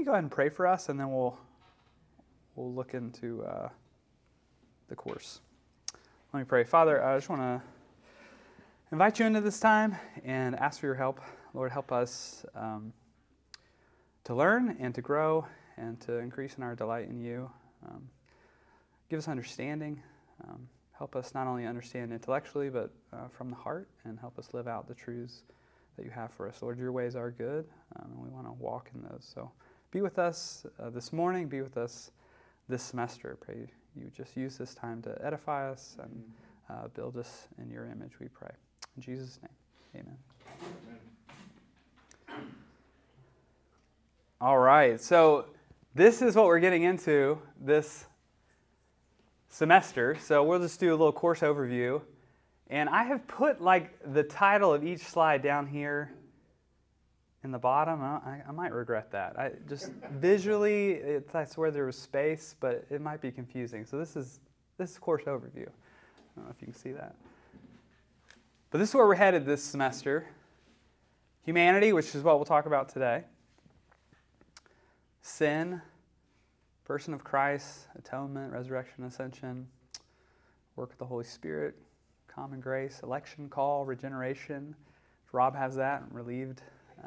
go ahead and pray for us, and then we'll look into the course. Let me pray. Father, I just want to invite you into this time and ask for your help. Lord, help us to learn and to grow and to increase in our delight in you. Give us understanding. Help us not only understand intellectually, but from the heart, and help us live out the truths that you have for us. Lord, your ways are good, and we want to walk in those. So be with us this morning. Be with us this semester. Pray you just use this time to edify us and build us in your image, we pray. In Jesus' name, amen. All right, so this is what we're getting into this semester. So we'll just do a little course overview. And I have put like the title of each slide down here in the bottom. I might regret that. I just visually, I swear there was space, but it might be confusing. So this is course overview. I don't know if you can see that. But this is where we're headed this semester. Humanity, which is what we'll talk about today. Sin, person of Christ, atonement, resurrection, ascension, work of the Holy Spirit, common grace, election, call, regeneration. Rob has that, relieved.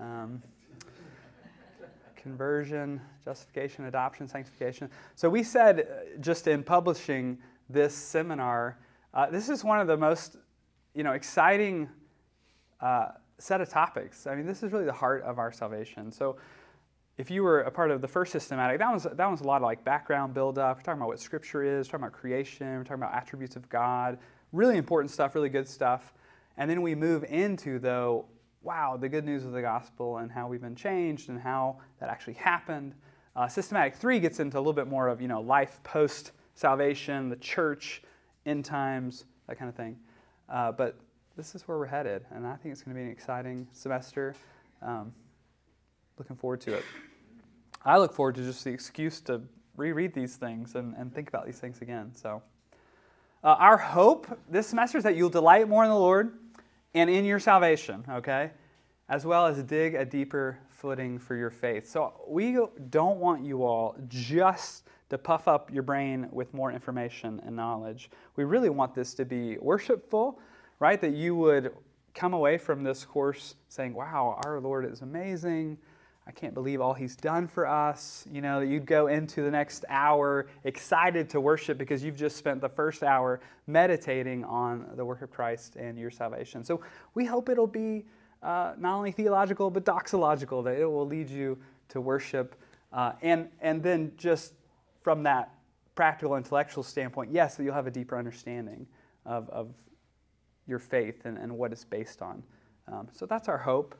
Conversion, justification, adoption, sanctification. So we said, just in publishing this seminar, this is one of the most, exciting set of topics. I mean, this is really the heart of our salvation. So if you were a part of the first systematic, that was a lot of like background build-up. We're talking about what Scripture is. We're talking about creation. We're talking about attributes of God. Really important stuff, really good stuff. And then we move into, the good news of the gospel and how we've been changed and how that actually happened. Systematic 3 gets into a little bit more of, life post-salvation, the church, end times, that kind of thing. But this is where we're headed, and I think it's going to be an exciting semester. Looking forward to it. I look forward to just the excuse to reread these things and think about these things again. So, our hope this semester is that you'll delight more in the Lord and in your salvation, okay? As well as dig a deeper footing for your faith. So we don't want you all just to puff up your brain with more information and knowledge. We really want this to be worshipful, right? That you would come away from this course saying, wow, our Lord is amazing. I can't believe all He's done for us. That you'd go into the next hour excited to worship because you've just spent the first hour meditating on the work of Christ and your salvation. So we hope it'll be not only theological, but doxological, that it will lead you to worship. And then just from that practical, intellectual standpoint, yes, that you'll have a deeper understanding of your faith and what it's based on. So that's our hope.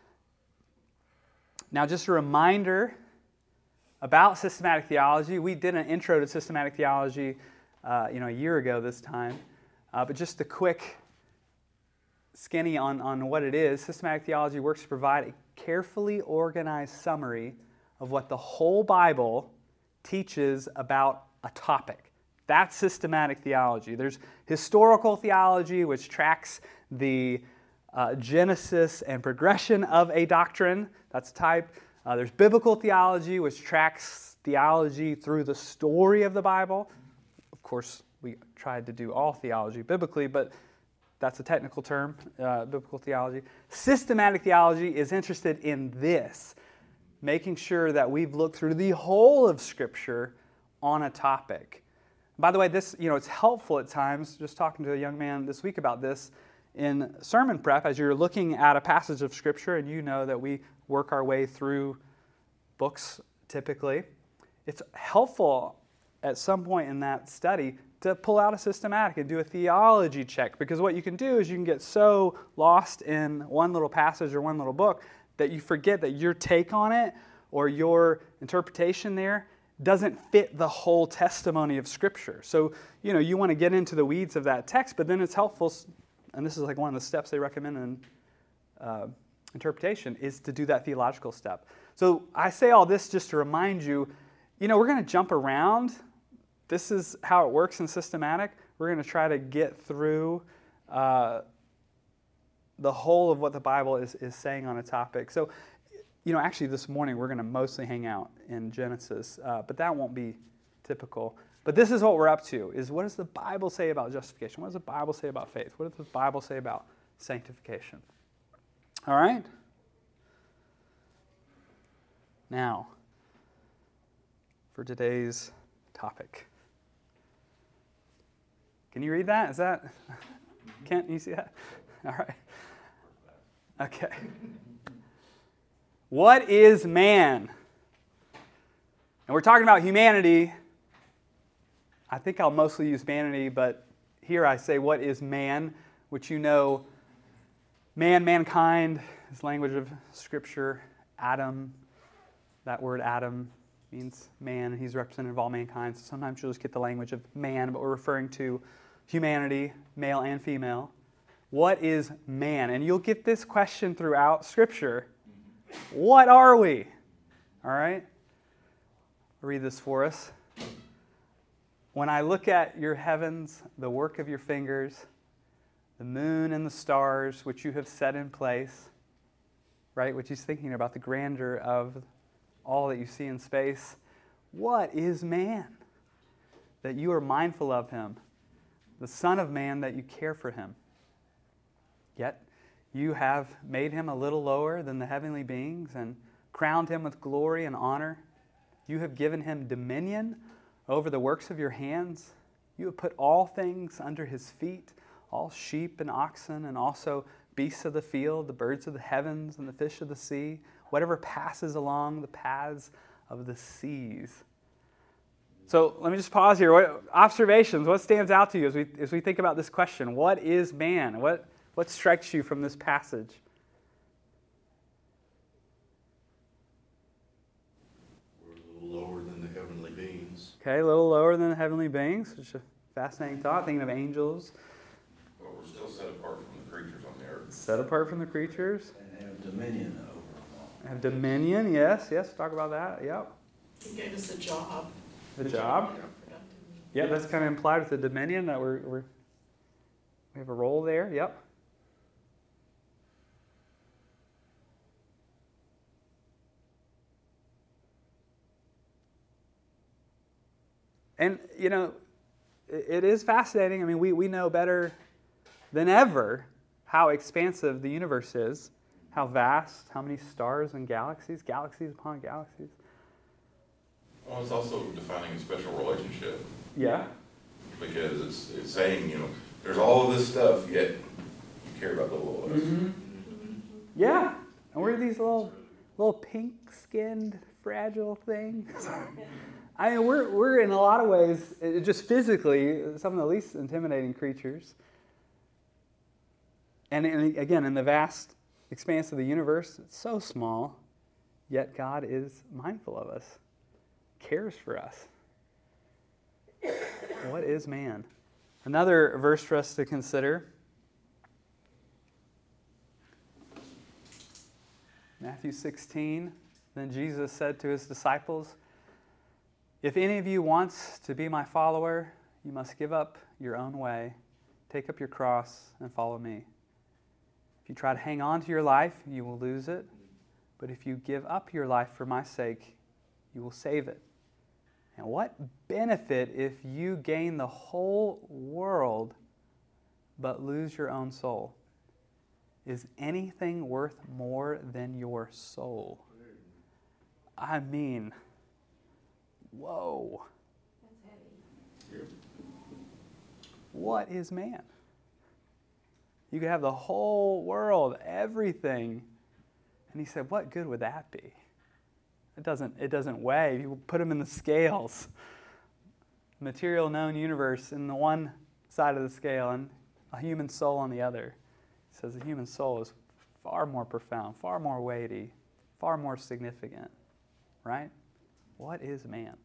Now, just a reminder about systematic theology. We did an intro to systematic theology, a year ago this time. But just a quick skinny on what it is. Systematic theology works to provide a carefully organized summary of what the whole Bible teaches about a topic. That's systematic theology. There's historical theology, which tracks the genesis and progression of a doctrine. That's a type. There's biblical theology, which tracks theology through the story of the Bible. Of course, we tried to do all theology biblically, but that's a technical term, biblical theology. Systematic theology is interested in this, making sure that we've looked through the whole of Scripture on a topic. By the way, this, it's helpful at times, just talking to a young man this week about this, in sermon prep, as you're looking at a passage of Scripture, and you know that we work our way through books typically, it's helpful at some point in that study to pull out a systematic and do a theology check, because what you can do is you can get so lost in one little passage or one little book that you forget that your take on it or your interpretation there doesn't fit the whole testimony of Scripture. So, you want to get into the weeds of that text, but then it's helpful, and this is like one of the steps they recommend in interpretation, is to do that theological step. So I say all this just to remind you, we're going to jump around. This is how it works in systematic. We're going to try to get through the whole of what the Bible is saying on a topic. So actually this morning we're going to mostly hang out in Genesis, but that won't be typical. But this is what we're up to, is what does the Bible say about justification? What does the Bible say about faith? What does the Bible say about sanctification? All right? Now, for today's topic. Can you read that? Is that... Kent, you see that? All right. Okay. What is man? And we're talking about humanity. I think I'll mostly use humanity, but here I say, what is man? Which mankind is language of Scripture. Adam, that word Adam means man. He's representative of all mankind. So sometimes you'll just get the language of man, but we're referring to humanity, male and female. What is man? And you'll get this question throughout Scripture. What are we? All right? I'll read this for us. When I look at your heavens, the work of your fingers, the moon and the stars which you have set in place, right? Which he's thinking about the grandeur of all that you see in space. What is man? That you are mindful of him, the Son of Man, that you care for him. Yet you have made him a little lower than the heavenly beings and crowned him with glory and honor. You have given him dominion over the works of your hands. You have put all things under his feet, all sheep and oxen, and also beasts of the field, the birds of the heavens, and the fish of the sea, whatever passes along the paths of the seas. So let me just pause here. What observations? What stands out to you as we think about this question? What is man? What strikes you from this passage? We're a little lower than the heavenly beings. Okay, a little lower than the heavenly beings, which is a fascinating thought. Thinking of angels. But we're still set apart from the creatures on the earth. Set apart from the creatures. And have dominion over them all. Have dominion, yes. Talk about that, yep. He gave us a job. The job. Yeah, that's kind of implied with the dominion that we have a role there, yep. And, it is fascinating. I mean, we know better than ever how expansive the universe is, how vast, how many stars and galaxies upon galaxies. Well, it's also defining a special relationship. Yeah. Because it's saying, there's all of this stuff, yet you care about the little of us. Mm-hmm. Yeah. And we're these little pink-skinned, fragile things. I mean, we're in a lot of ways, just physically, some of the least intimidating creatures. And again, in the vast expanse of the universe, it's so small, yet God is mindful of us, cares for us. What is man? Another verse for us to consider. Matthew 16, then Jesus said to his disciples, "If any of you wants to be my follower, you must give up your own way, take up your cross, and follow me. If you try to hang on to your life, you will lose it. But if you give up your life for my sake, you will save it. And what benefit if you gain the whole world but lose your own soul? Is anything worth more than your soul?" I mean, whoa. That's heavy. What is man? You could have the whole world, everything. And he said, what good would that be? It doesn't weigh. You put them in the scales. Material known universe in the one side of the scale and a human soul on the other. He says the human soul is far more profound, far more weighty, far more significant. Right? What is man?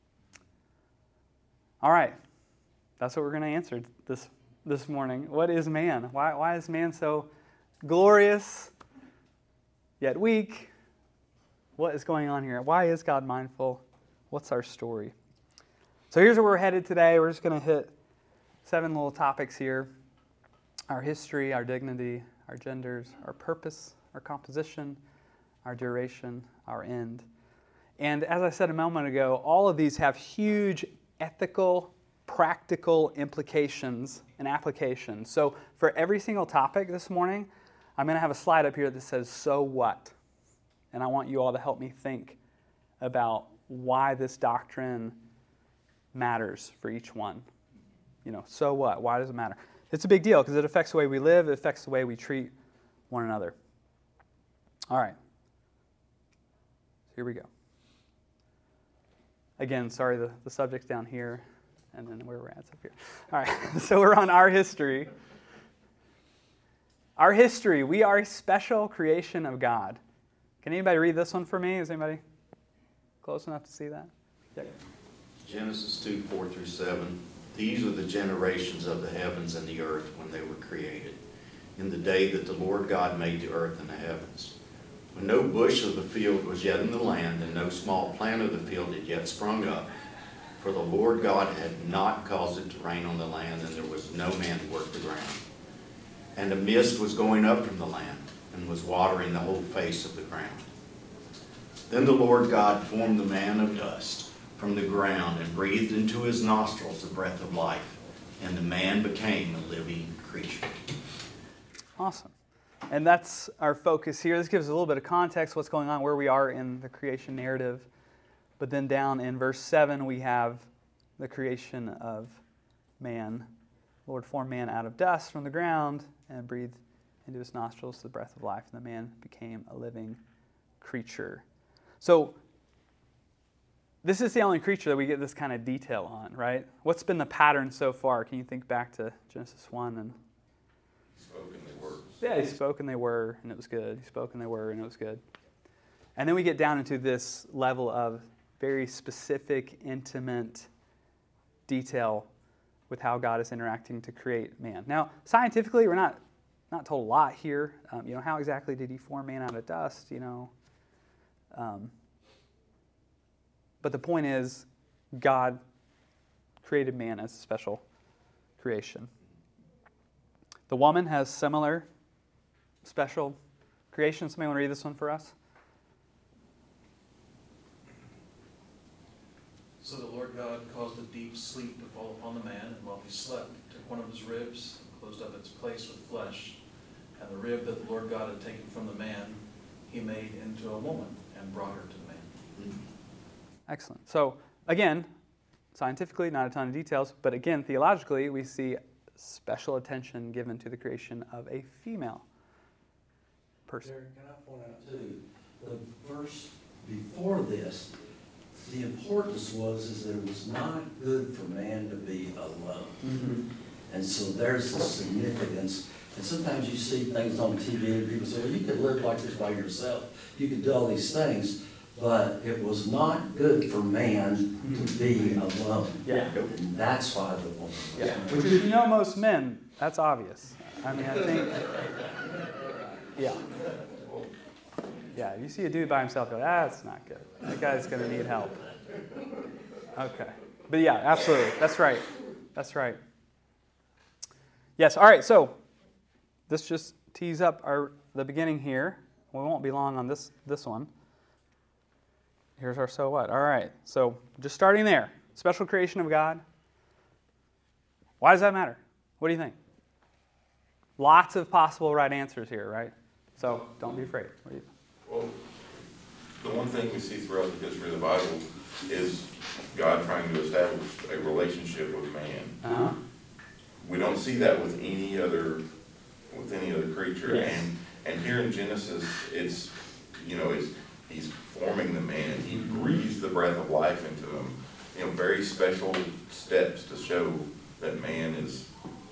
All right. That's what we're going to answer this morning. What is man? Why is man so glorious yet weak? What is going on here? Why is God mindful? What's our story? So here's where we're headed today. We're just going to hit 7 little topics here. Our history, our dignity, our genders, our purpose, our composition, our duration, our end. And as I said a moment ago, all of these have huge ethical, practical implications and applications. So for every single topic this morning, I'm going to have a slide up here that says, so what? And I want you all to help me think about why this doctrine matters for each one. So what? Why does it matter? It's a big deal because it affects the way we live. It affects the way we treat one another. All right. Here we go. Again, sorry, the subject's down here, and then where we're at is up here. All right, so we're on our history. Our history, we are a special creation of God. Can anybody read this one for me? Is anybody close enough to see that? Yeah. Genesis 2, 4 through 7. These are the generations of the heavens and the earth when they were created, in the day that the Lord God made the earth and the heavens. When no bush of the field was yet in the land, and no small plant of the field had yet sprung up, for the Lord God had not caused it to rain on the land, and there was no man to work the ground. And a mist was going up from the land, and was watering the whole face of the ground. Then the Lord God formed the man of dust from the ground, and breathed into his nostrils the breath of life, and the man became a living creature. Awesome. And that's our focus here. This gives a little bit of context, what's going on, where we are in the creation narrative. But then down in verse 7, we have the creation of man. The Lord formed man out of dust from the ground and breathed into his nostrils the breath of life, and the man became a living creature. So this is the only creature that we get this kind of detail on, right? What's been the pattern so far? Can you think back to Genesis 1 and... Spoke and they were. Yeah, he spoke and they were, and it was good. He spoke and they were, and it was good. And then we get down into this level of very specific, intimate detail with how God is interacting to create man. Now, scientifically, we're not told a lot here. How exactly did he form man out of dust? But the point is, God created man as a special creation. The woman has similar special creation. Somebody want to read this one for us? So the Lord God caused a deep sleep to fall upon the man, and while he slept, took one of his ribs, and closed up its place with flesh. And the rib that the Lord God had taken from the man, he made into a woman, and brought her to the man. Excellent. So, again, scientifically, not a ton of details, but again, theologically, we see special attention given to the creation of a female person. Derek, can I point out too, the verse before this, the importance is that it was not good for man to be alone. Mm-hmm. And so there's the significance. And sometimes you see things on TV and people say, well, you could live like this by yourself. You could do all these things. But it was not good for man to be alone. Yeah. And that's why the woman was Yeah. made. Which is, most men, that's obvious. I think, yeah. Yeah, you see a dude by himself, go, that's not good. That guy's going to need help. Okay. But yeah, absolutely. That's right. That's right. Yes, all right, so this just tees up the beginning here. We won't be long on this one. Here's our so what. All right, so just starting there. Special creation of God. Why does that matter? What do you think? Lots of possible right answers here, right? So don't be afraid. What do you think? Well, the one thing we see throughout the history of the Bible is God trying to establish a relationship with man. Uh-huh. We don't see that with any other creature. Yes. And here in Genesis, it's he's forming the man. He breathes the breath of life into him. Very special steps to show that man is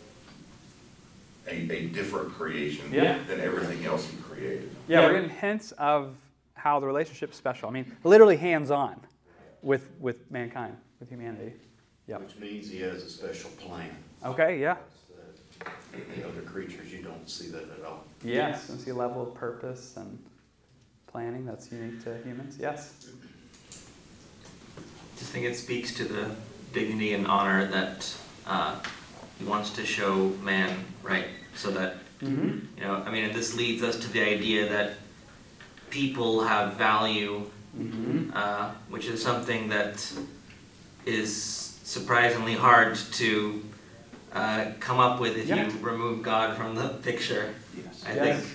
a different creation than everything else he created. Yeah, we're getting hints of how the relationship's special. I mean, literally hands-on with mankind, with humanity. Yep. Which means he has a special plan. Okay, yeah. The other creatures, you don't see that at all. Yes, and see a level of purpose and planning that's unique to humans. Yes? I just think it speaks to the dignity and honor that he wants to show man, right? So that, Mm-hmm. and this leads us to the idea that people have value, which is something that is surprisingly hard to come up with if you remove God from the picture. Yes. I think.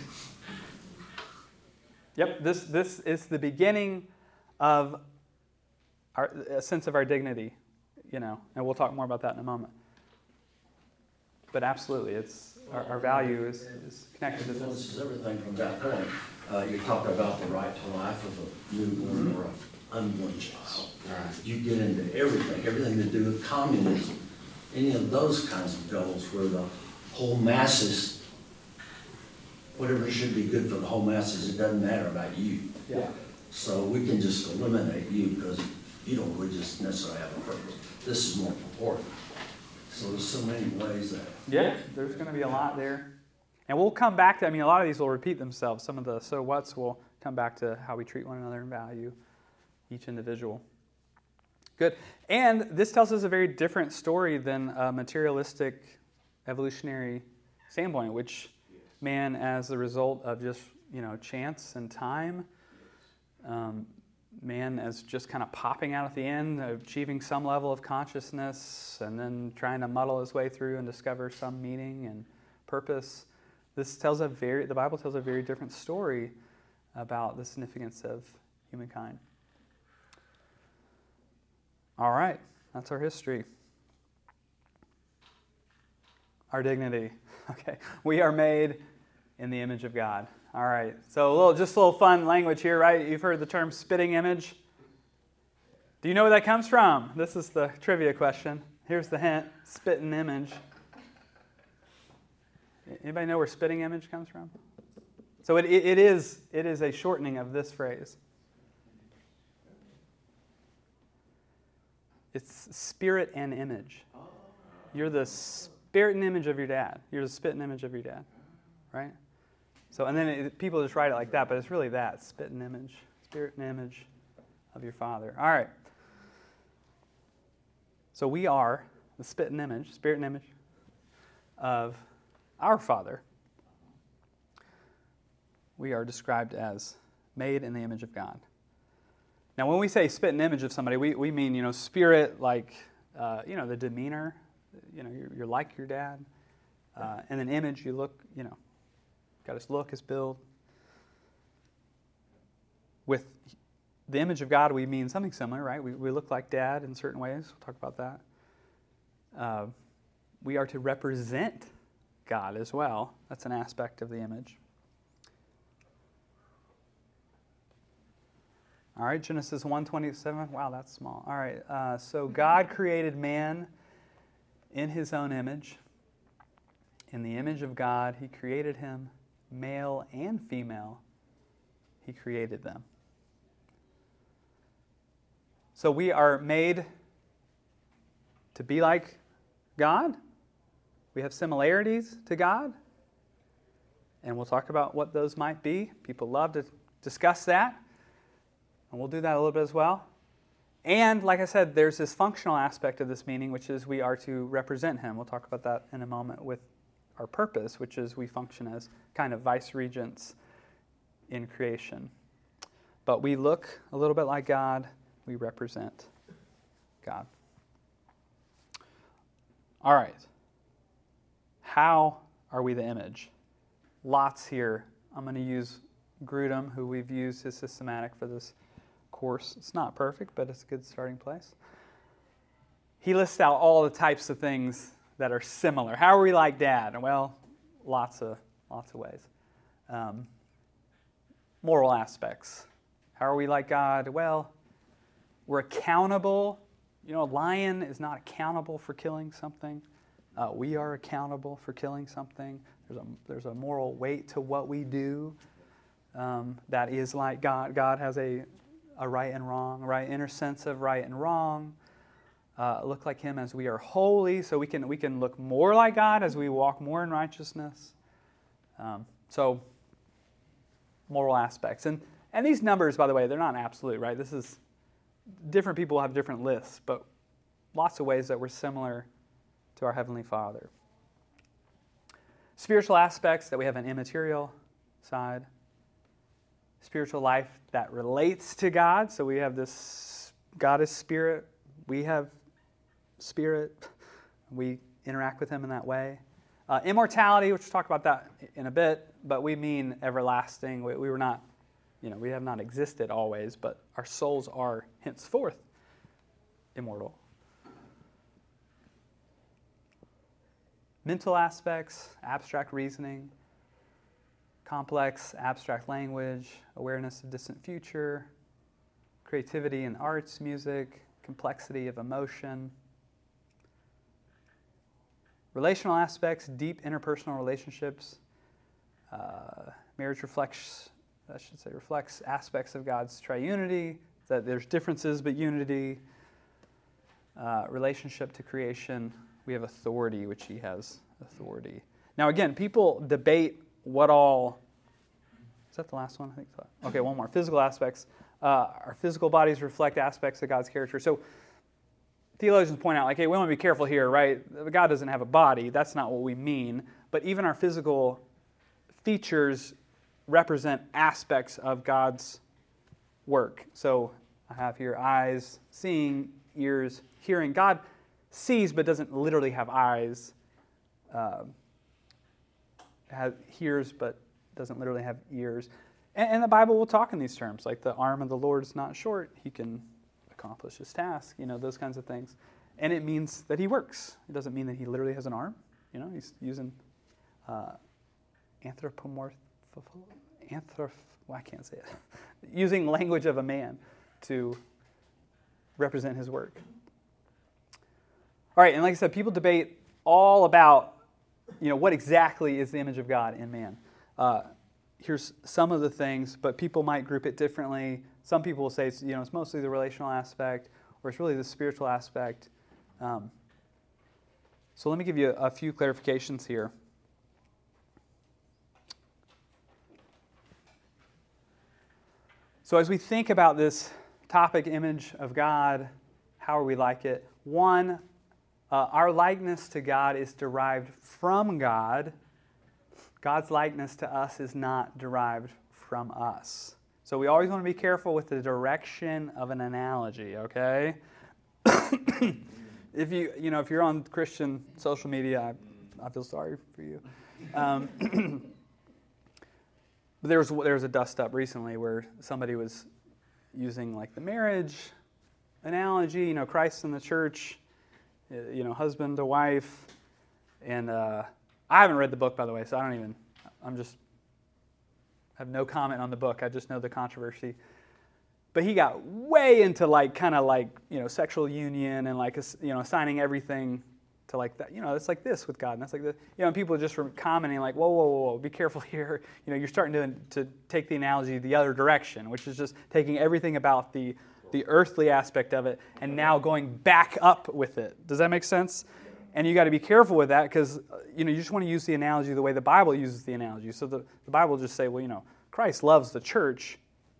Yep, this is the beginning of a sense of our dignity, and we'll talk more about that in a moment. But absolutely, it's our value is connected to this. Influences everything from that point. You talk about the right to life of a newborn or an unborn child. Right. You get into everything to do with communism, any of those kinds of goals where the whole masses, whatever should be good for the whole masses, it doesn't matter about you. Yeah. So we can just eliminate you because you don't really just necessarily have a purpose. This is more important. So there's so many ways that. Yeah, there's going to be a lot there. And we'll come back to, a lot of these will repeat themselves. Some of the so what's will come back to how we treat one another and value each individual. Good. And this tells us a very different story than a materialistic evolutionary standpoint, which man, as the result of just, chance and time, man as just kind of popping out at the end, achieving some level of consciousness, and then trying to muddle his way through and discover some meaning and purpose. The Bible tells a very different story about the significance of humankind. All right, that's our history. Our dignity. Okay, we are made in the image of God. All right, so just a little fun language here, right? You've heard the term spitting image. Do you know where that comes from? This is the trivia question. Here's the hint, spitting image. Anybody know where spitting image comes from? So it is a shortening of this phrase. It's spirit and image. You're the spirit and image of your dad. You're the spit and image of your dad, right? So, and then people just write it like that, but it's really that, spit and image, spirit and image of your Father. All right. So we are the spit and image, spirit and image of our Father. We are described as made in the image of God. Now, when we say spit and image of somebody, we mean, spirit, like, the demeanor, you're like your dad. And then image, you look, got his look, his build. With the image of God, we mean something similar, right? We look like dad in certain ways. We'll talk about that. We are to represent God as well. That's an aspect of the image. All right, Genesis 1:27. Wow, that's small. All right, so God created man in his own image. In the image of God, he created him, male and female. He created them. So we are made to be like God. We have similarities to God. And we'll talk about what those might be. People love to discuss that. And we'll do that a little bit as well. And like I said, there's this functional aspect of this meaning, which is we are to represent him. We'll talk about that in a moment with our purpose, which is we function as kind of vice-regents in creation. But we look a little bit like God. We represent God. All right. How are we the image? Lots here. I'm going to use Grudem, who we've used his systematic for this course. It's not perfect, but it's a good starting place. He lists out all the types of things that are similar. How are we like Dad? Well, lots of ways. Moral aspects. How are we like God? Well, we're accountable. A lion is not accountable for killing something. We are accountable for killing something. There's a moral weight to what we do that is like God. God has a right and wrong, right inner sense of right and wrong. Look like him as we are holy, so we can look more like God as we walk more in righteousness. So moral aspects. And these numbers, by the way, they're not absolute, right? This is different people have different lists, but lots of ways that we're similar to our Heavenly Father. Spiritual aspects, that we have an immaterial side. spiritual life that relates to God. So we have this, God is spirit, we have spirit, we interact with him in that way. Immortality, which we'll talk about that in a bit, but we mean everlasting. We were not, we have not existed always, but our souls are henceforth immortal. Mental aspects, abstract reasoning, complex abstract language, awareness of distant future, creativity in arts, music, complexity of emotion. Relational aspects, deep interpersonal relationships. Marriage reflects aspects of God's triunity, that there's differences but unity. Relationship to creation, we have authority, which he has authority. Now again, people debate what all... Is that the last one? I think so. Okay, one more. Physical aspects. Our physical bodies reflect aspects of God's character. So theologians point out, like, hey, we want to be careful here, right? God doesn't have a body. That's not what we mean. But even our physical features represent aspects of God's work. So I have here eyes, seeing, ears, hearing. God sees but doesn't literally have eyes. Hears but doesn't literally have ears. And the Bible will talk in these terms, like the arm of the Lord is not short. He can accomplish his task, those kinds of things. And it means that he works. It doesn't mean that he literally has an arm. He's using I can't say it. Using language of a man to represent his work. All right, and like I said, people debate all about, what exactly is the image of God in man. Here's some of the things, but people might group it differently. Some people will say it's, it's mostly the relational aspect, or it's really the spiritual aspect. So let me give you a few clarifications here. So as we think about this topic, image of God, how are we like it? One, our likeness to God is derived from God. God's likeness to us is not derived from us. So we always want to be careful with the direction of an analogy, okay? If you're on Christian social media, I feel sorry for you. There was a dust up recently where somebody was using like the marriage analogy, Christ and the church, husband to wife, and I haven't read the book, by the way, so I have no comment on the book. I just know the controversy. But he got way into sexual union and assigning everything to like that. It's like this with God, and that's like this. And people just were commenting like, whoa, be careful here. You're starting to take the analogy the other direction, which is just taking everything about the earthly aspect of it and now going back up with it. Does that make sense? And you got to be careful with that because you just want to use the analogy the way the Bible uses the analogy. So the Bible will just say, well, Christ loves the church.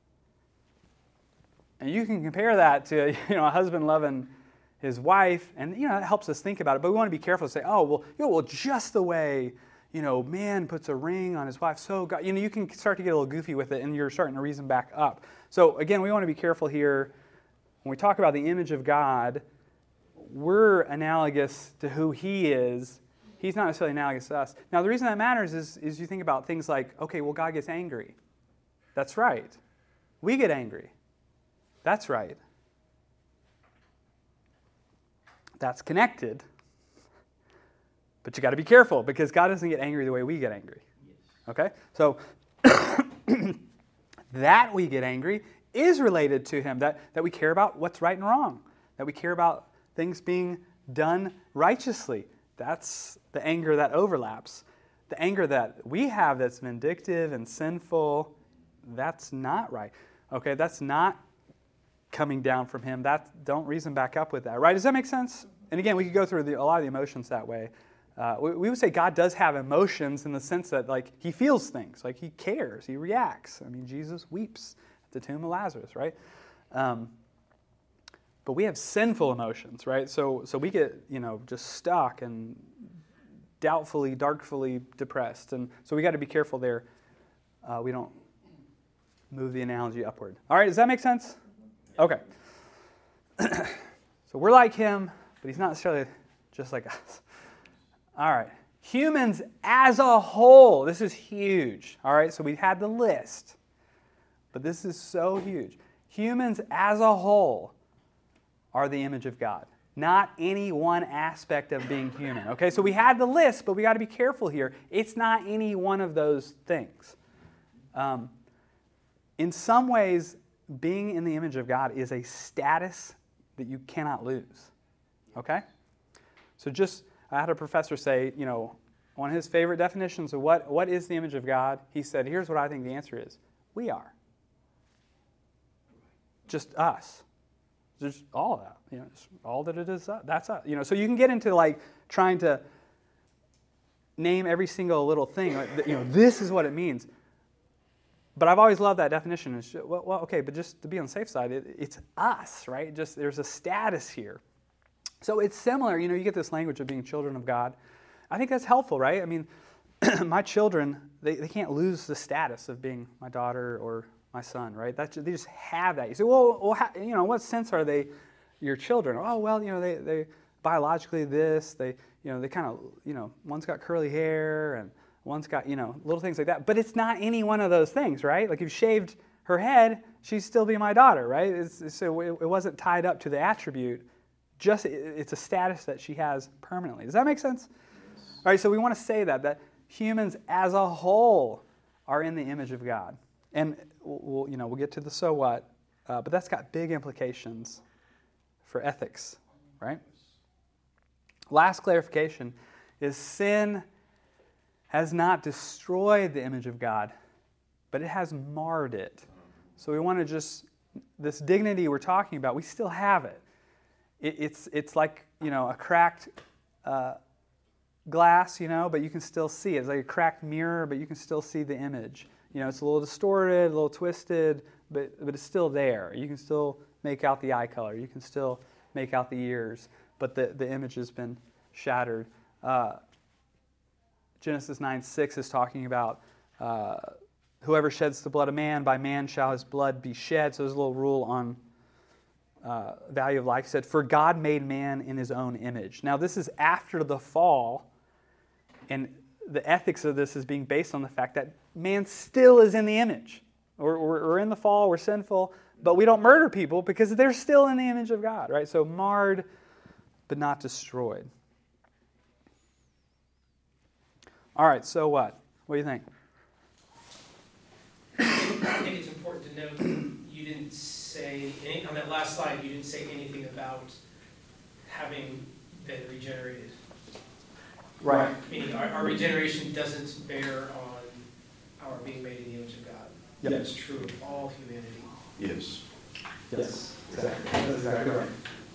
And you can compare that to a husband loving his wife, and it helps us think about it. But we want to be careful to say, oh, well, just the way man puts a ring on his wife, so God, you can start to get a little goofy with it, and you're starting to reason back up. So again, we want to be careful here when we talk about the image of God. We're analogous to who he is. He's not necessarily analogous to us. Now, the reason that matters is you think about things like, okay, well, God gets angry. That's right. We get angry. That's right. That's connected. But you got to be careful because God doesn't get angry the way we get angry. Okay? So that we get angry is related to him, that we care about what's right and wrong, that we care about things being done righteously. That's the anger that overlaps. The anger that we have that's vindictive and sinful, that's not right. Okay, that's not coming down from him. Don't reason back up with that, right? Does that make sense? And again, we could go through a lot of the emotions that way. We would say God does have emotions in the sense that he feels things, he cares, he reacts. I mean, Jesus weeps at the tomb of Lazarus, right? But we have sinful emotions, right? So we get, just stuck and doubtfully, darkfully depressed. And so we got to be careful there. We don't move the analogy upward. All right, does that make sense? Okay. So we're like him, but he's not necessarily just like us. All right. Humans as a whole, this is huge. All right, so we had the list, but this is so huge. Humans as a whole are the image of God, not any one aspect of being human. Okay, so we had the list, but we got to be careful here. It's not any one of those things. In some ways, being in the image of God is a status that you cannot lose. Okay? So I had a professor say, one of his favorite definitions of what is the image of God, he said, here's what I think the answer is. We are. Just us. Just all of that. Just all that it is, that's us. So you can get into like trying to name every single little thing. This is what it means. But I've always loved that definition. It's just, well, okay, but just to be on the safe side, it's us, right? Just there's a status here. So it's similar. You get this language of being children of God. I think that's helpful, right? I mean, my children, they can't lose the status of being my daughter or my son, right? They just have that. You say, well, in what sense are they your children? Oh, well, they biologically this. They kind of, one's got curly hair and one's got, little things like that. But it's not any one of those things, right? Like if you shaved her head, she'd still be my daughter, right? So it wasn't tied up to the attribute. Just it's a status that she has permanently. Does that make sense? All right, so we want to say that humans as a whole are in the image of God. And we'll get to the so what, but that's got big implications for ethics, right? Last clarification is sin has not destroyed the image of God, but it has marred it. So we want to this dignity we're talking about, we still have it. It's like, a cracked glass, but you can still see it. It's like a cracked mirror, but you can still see the image. It's a little distorted, a little twisted, but it's still there. You can still make out the eye color. You can still make out the ears, but the image has been shattered. Genesis 9:6 is talking about whoever sheds the blood of man, by man shall his blood be shed. So there's a little rule on value of life. He said, for God made man in his own image. Now this is after the fall, and the ethics of this is being based on the fact that man still is in the image. We're in the fall, we're sinful, but we don't murder people because they're still in the image of God, right? So marred, but not destroyed. All right, so what? What do you think? I think it's important to note that you didn't say, on that last slide, you didn't say anything about having been regenerated. Right. Meaning our regeneration doesn't bear on our being made in the image of God. Yep. That's true of all humanity. Yes. Yes, exactly. That's exactly right.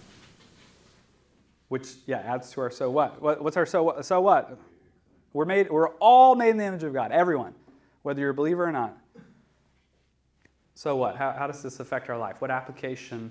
Which, adds to our so what. What's our so what? So what? We're all made in the image of God, everyone, whether you're a believer or not. So what? How does this affect our life? What applications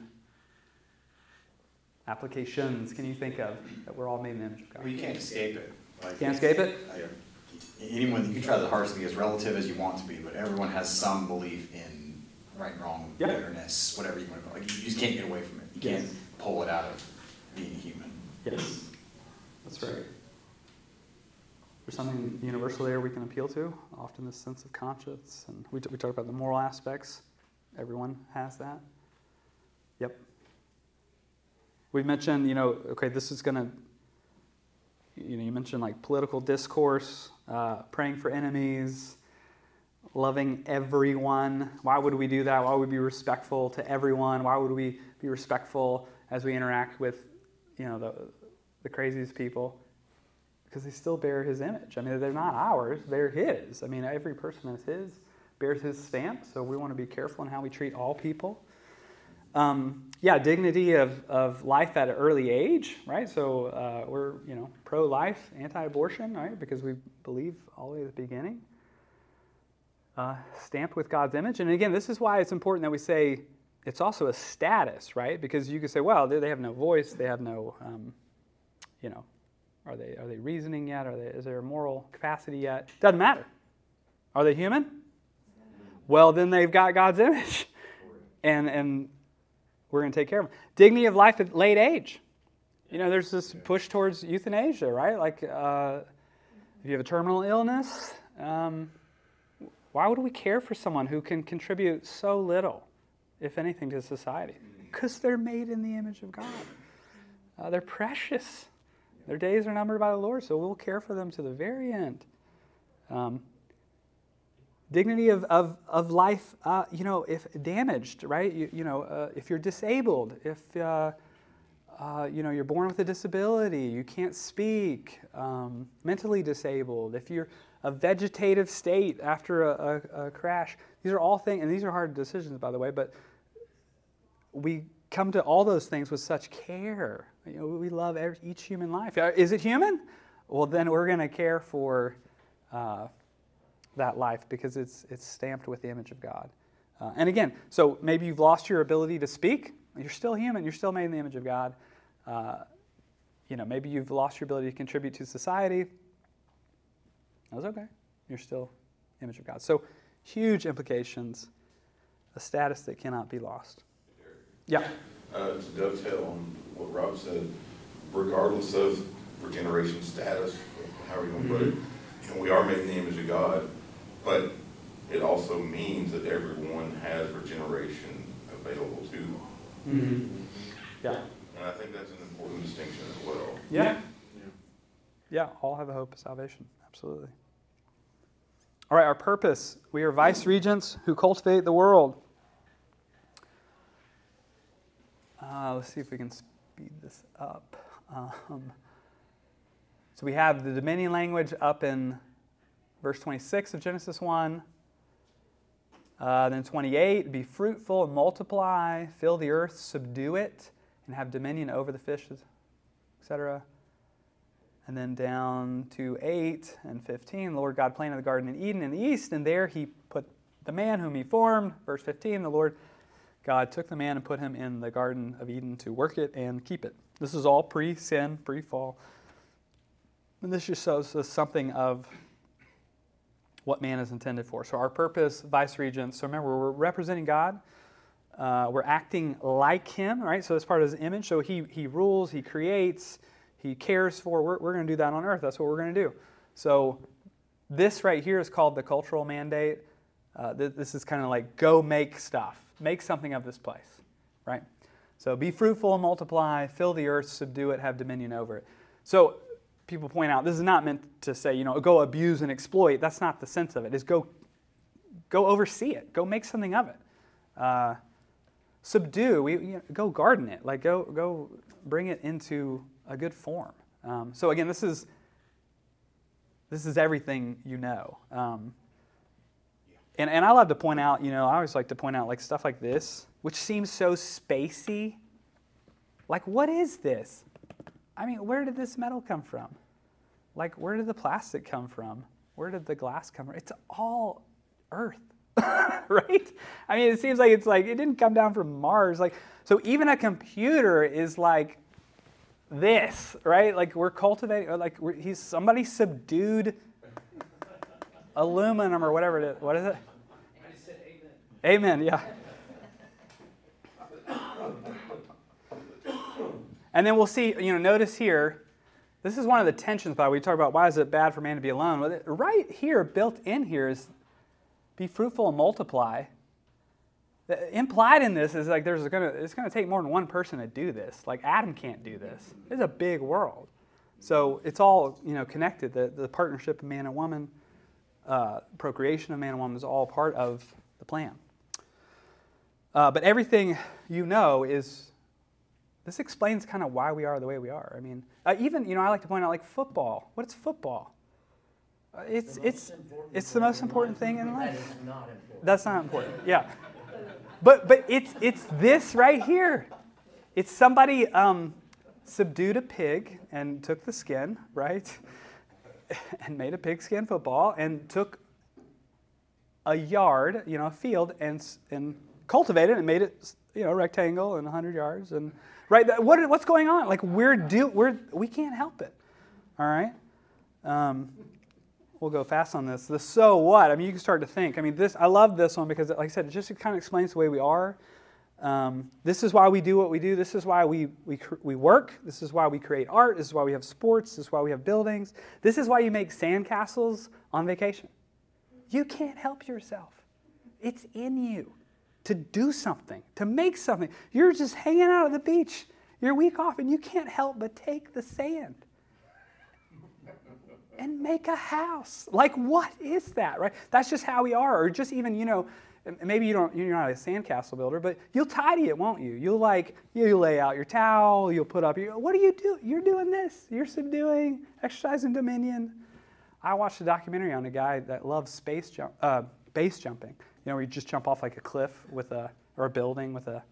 can you think of that we're all made in the image of God? Well, you can't escape it. Can't escape it? Anyone, you can try the hardest to be as relative as you want to be, but everyone has some belief in right and wrong, bitterness, whatever you want to call it. You just can't get away from it. You can't pull it out of being human. Yes, that's right. There's something universal there we can appeal to, often this sense of conscience. And we talk about the moral aspects. Everyone has that. Yep. We've mentioned, this is going to, you mentioned like political discourse, praying for enemies, loving everyone. Why would we do that? Why would we be respectful to everyone? Why would we be respectful as we interact with, the craziest people? Because they still bear his image. I mean, they're not ours, they're his. I mean, every person is his, bears his stamp, so we want to be careful in how we treat all people. Dignity of life at an early age, right? So we're, pro-life, anti-abortion, right? Because we believe all the way at the beginning. Stamped with God's image. And again, this is why it's important that we say it's also a status, right? Because you could say, well, they have no voice, they have no, are they reasoning yet? Is there a moral capacity yet? Doesn't matter. Are they human? well, then they've got God's image. And we're going to take care of them. Dignity of life at late age. There's this push towards euthanasia, right? Like, if you have a terminal illness, why would we care for someone who can contribute so little, if anything, to society? Because they're made in the image of God. They're precious. Their days are numbered by the Lord, so we'll care for them to the very end. Dignity of life, if damaged, right? If you're disabled, if you're born with a disability, you can't speak, mentally disabled, if you're a vegetative state after a crash. These are all things, and these are hard decisions, by the way, but we come to all those things with such care. We love each human life. Is it human? Well, then we're going to care for that life because it's stamped with the image of God. And again, so maybe you've lost your ability to speak. You're still human. You're still made in the image of God. Maybe you've lost your ability to contribute to society. That's okay. You're still image of God. So huge implications, a status that cannot be lost. Yeah. To dovetail on what Rob said, regardless of regeneration status, however you want to put it, we are made in the image of God, but it also means that everyone has regeneration available to them. Mm-hmm. Yeah. And I think that's an important distinction as well. Yeah. Yeah, all have a hope of salvation. Absolutely. All right, our purpose. We are vice regents who cultivate the world. Let's see if we can speed this up. So we have the dominion language up in verse 26 of Genesis 1. Then 28, be fruitful and multiply, fill the earth, subdue it, and have dominion over the fishes, etc. And then down to 8 and 15, the Lord God planted the garden in Eden in the east, and there he put the man whom he formed. Verse 15, the Lord God took the man and put him in the Garden of Eden to work it and keep it. This is all pre-sin, pre-fall. And this just shows us something of what man is intended for. So our purpose, vice regents, so remember, we're representing God. We're acting like him, right? So that's part of his image. So he rules, he creates, he cares for. We're going to do that on earth. That's what we're going to do. So this right here is called the cultural mandate. This is kind of like go make stuff. Make something of this place, right? So be fruitful and multiply, fill the earth, subdue it, have dominion over it. So people point out this is not meant to say, go abuse and exploit. That's not the sense of it. It's go oversee it. Go make something of it. Subdue, go garden it. Like go bring it into a good form. So again, this is everything you know. And I love to point out, I always like to point out like stuff like this, which seems so spacey. Like, what is this? I mean, where did this metal come from? Like, where did the plastic come from? Where did the glass come from? It's all Earth, right? I mean, it seems like it didn't come down from Mars. Like, so even a computer is like this, right? Like we're cultivating, or like somebody subdued aluminum or whatever it is. What is it? I just said amen. Amen, yeah. And then we'll see, notice here, this is one of the tensions, by the way. We talk about why is it bad for man to be alone. Well, right here, built in here is be fruitful and multiply. Implied in this is like it's going to take more than one person to do this. Like Adam can't do this. It's a big world. So it's all, connected. The partnership of man and woman, procreation of man and woman is all part of the plan. But everything is, this explains kind of why we are the way we are. I mean, even, I like to point out like football. What is football? It's the most important thing in life. That is not important. That's not important, yeah. But it's this right here. It's somebody subdued a pig and took the skin, right? And made a pigskin football and took a yard, a field, and cultivated it and made it, a rectangle and 100 yards. And right, what's going on? Like we can't help it. All right. we'll go fast on this. The so what? I mean, you can start to think. I mean, I love this one because, like I said, it just kind of explains the way we are. This is why we do what we do. This is why we work. This is why we create art. This is why we have sports. This is why we have buildings. This is why you make sandcastles on vacation. You can't help yourself. It's in you to do something, to make something. You're just hanging out at the beach. You're a week off, and you can't help but take the sand and make a house. Like, what is that, right? That's just how we are. Or just even, maybe you're not a sandcastle builder, but you'll tidy it, won't you? You'll lay out your towel, you'll put up what do you do? You're doing this. You're subduing, exercising dominion. I watched a documentary on a guy that loves base jumping. Where you just jump off like a cliff or a building with a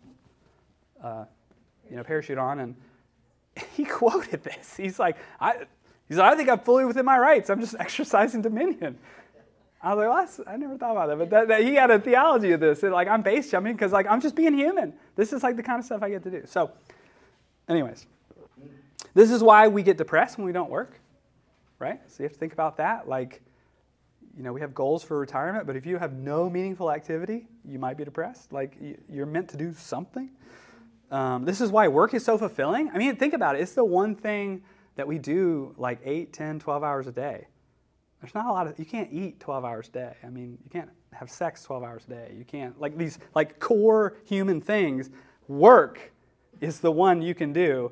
parachute on, and he quoted this. He's like, I think I'm fully within my rights. I'm just exercising dominion. I was like, well, I never thought about that. But he had a theology of this. Like, I'm base jumping because I'm just being human. This is like the kind of stuff I get to do. So, anyways, this is why we get depressed when we don't work, right? So you have to think about that. Like, we have goals for retirement, but if you have no meaningful activity, you might be depressed. Like, you're meant to do something. This is why work is so fulfilling. I mean, think about it. It's the one thing that we do like 8, 10, 12 hours a day. There's not a lot you can't eat 12 hours a day. I mean, you can't have sex 12 hours a day. You can't, these core human things. Work is the one you can do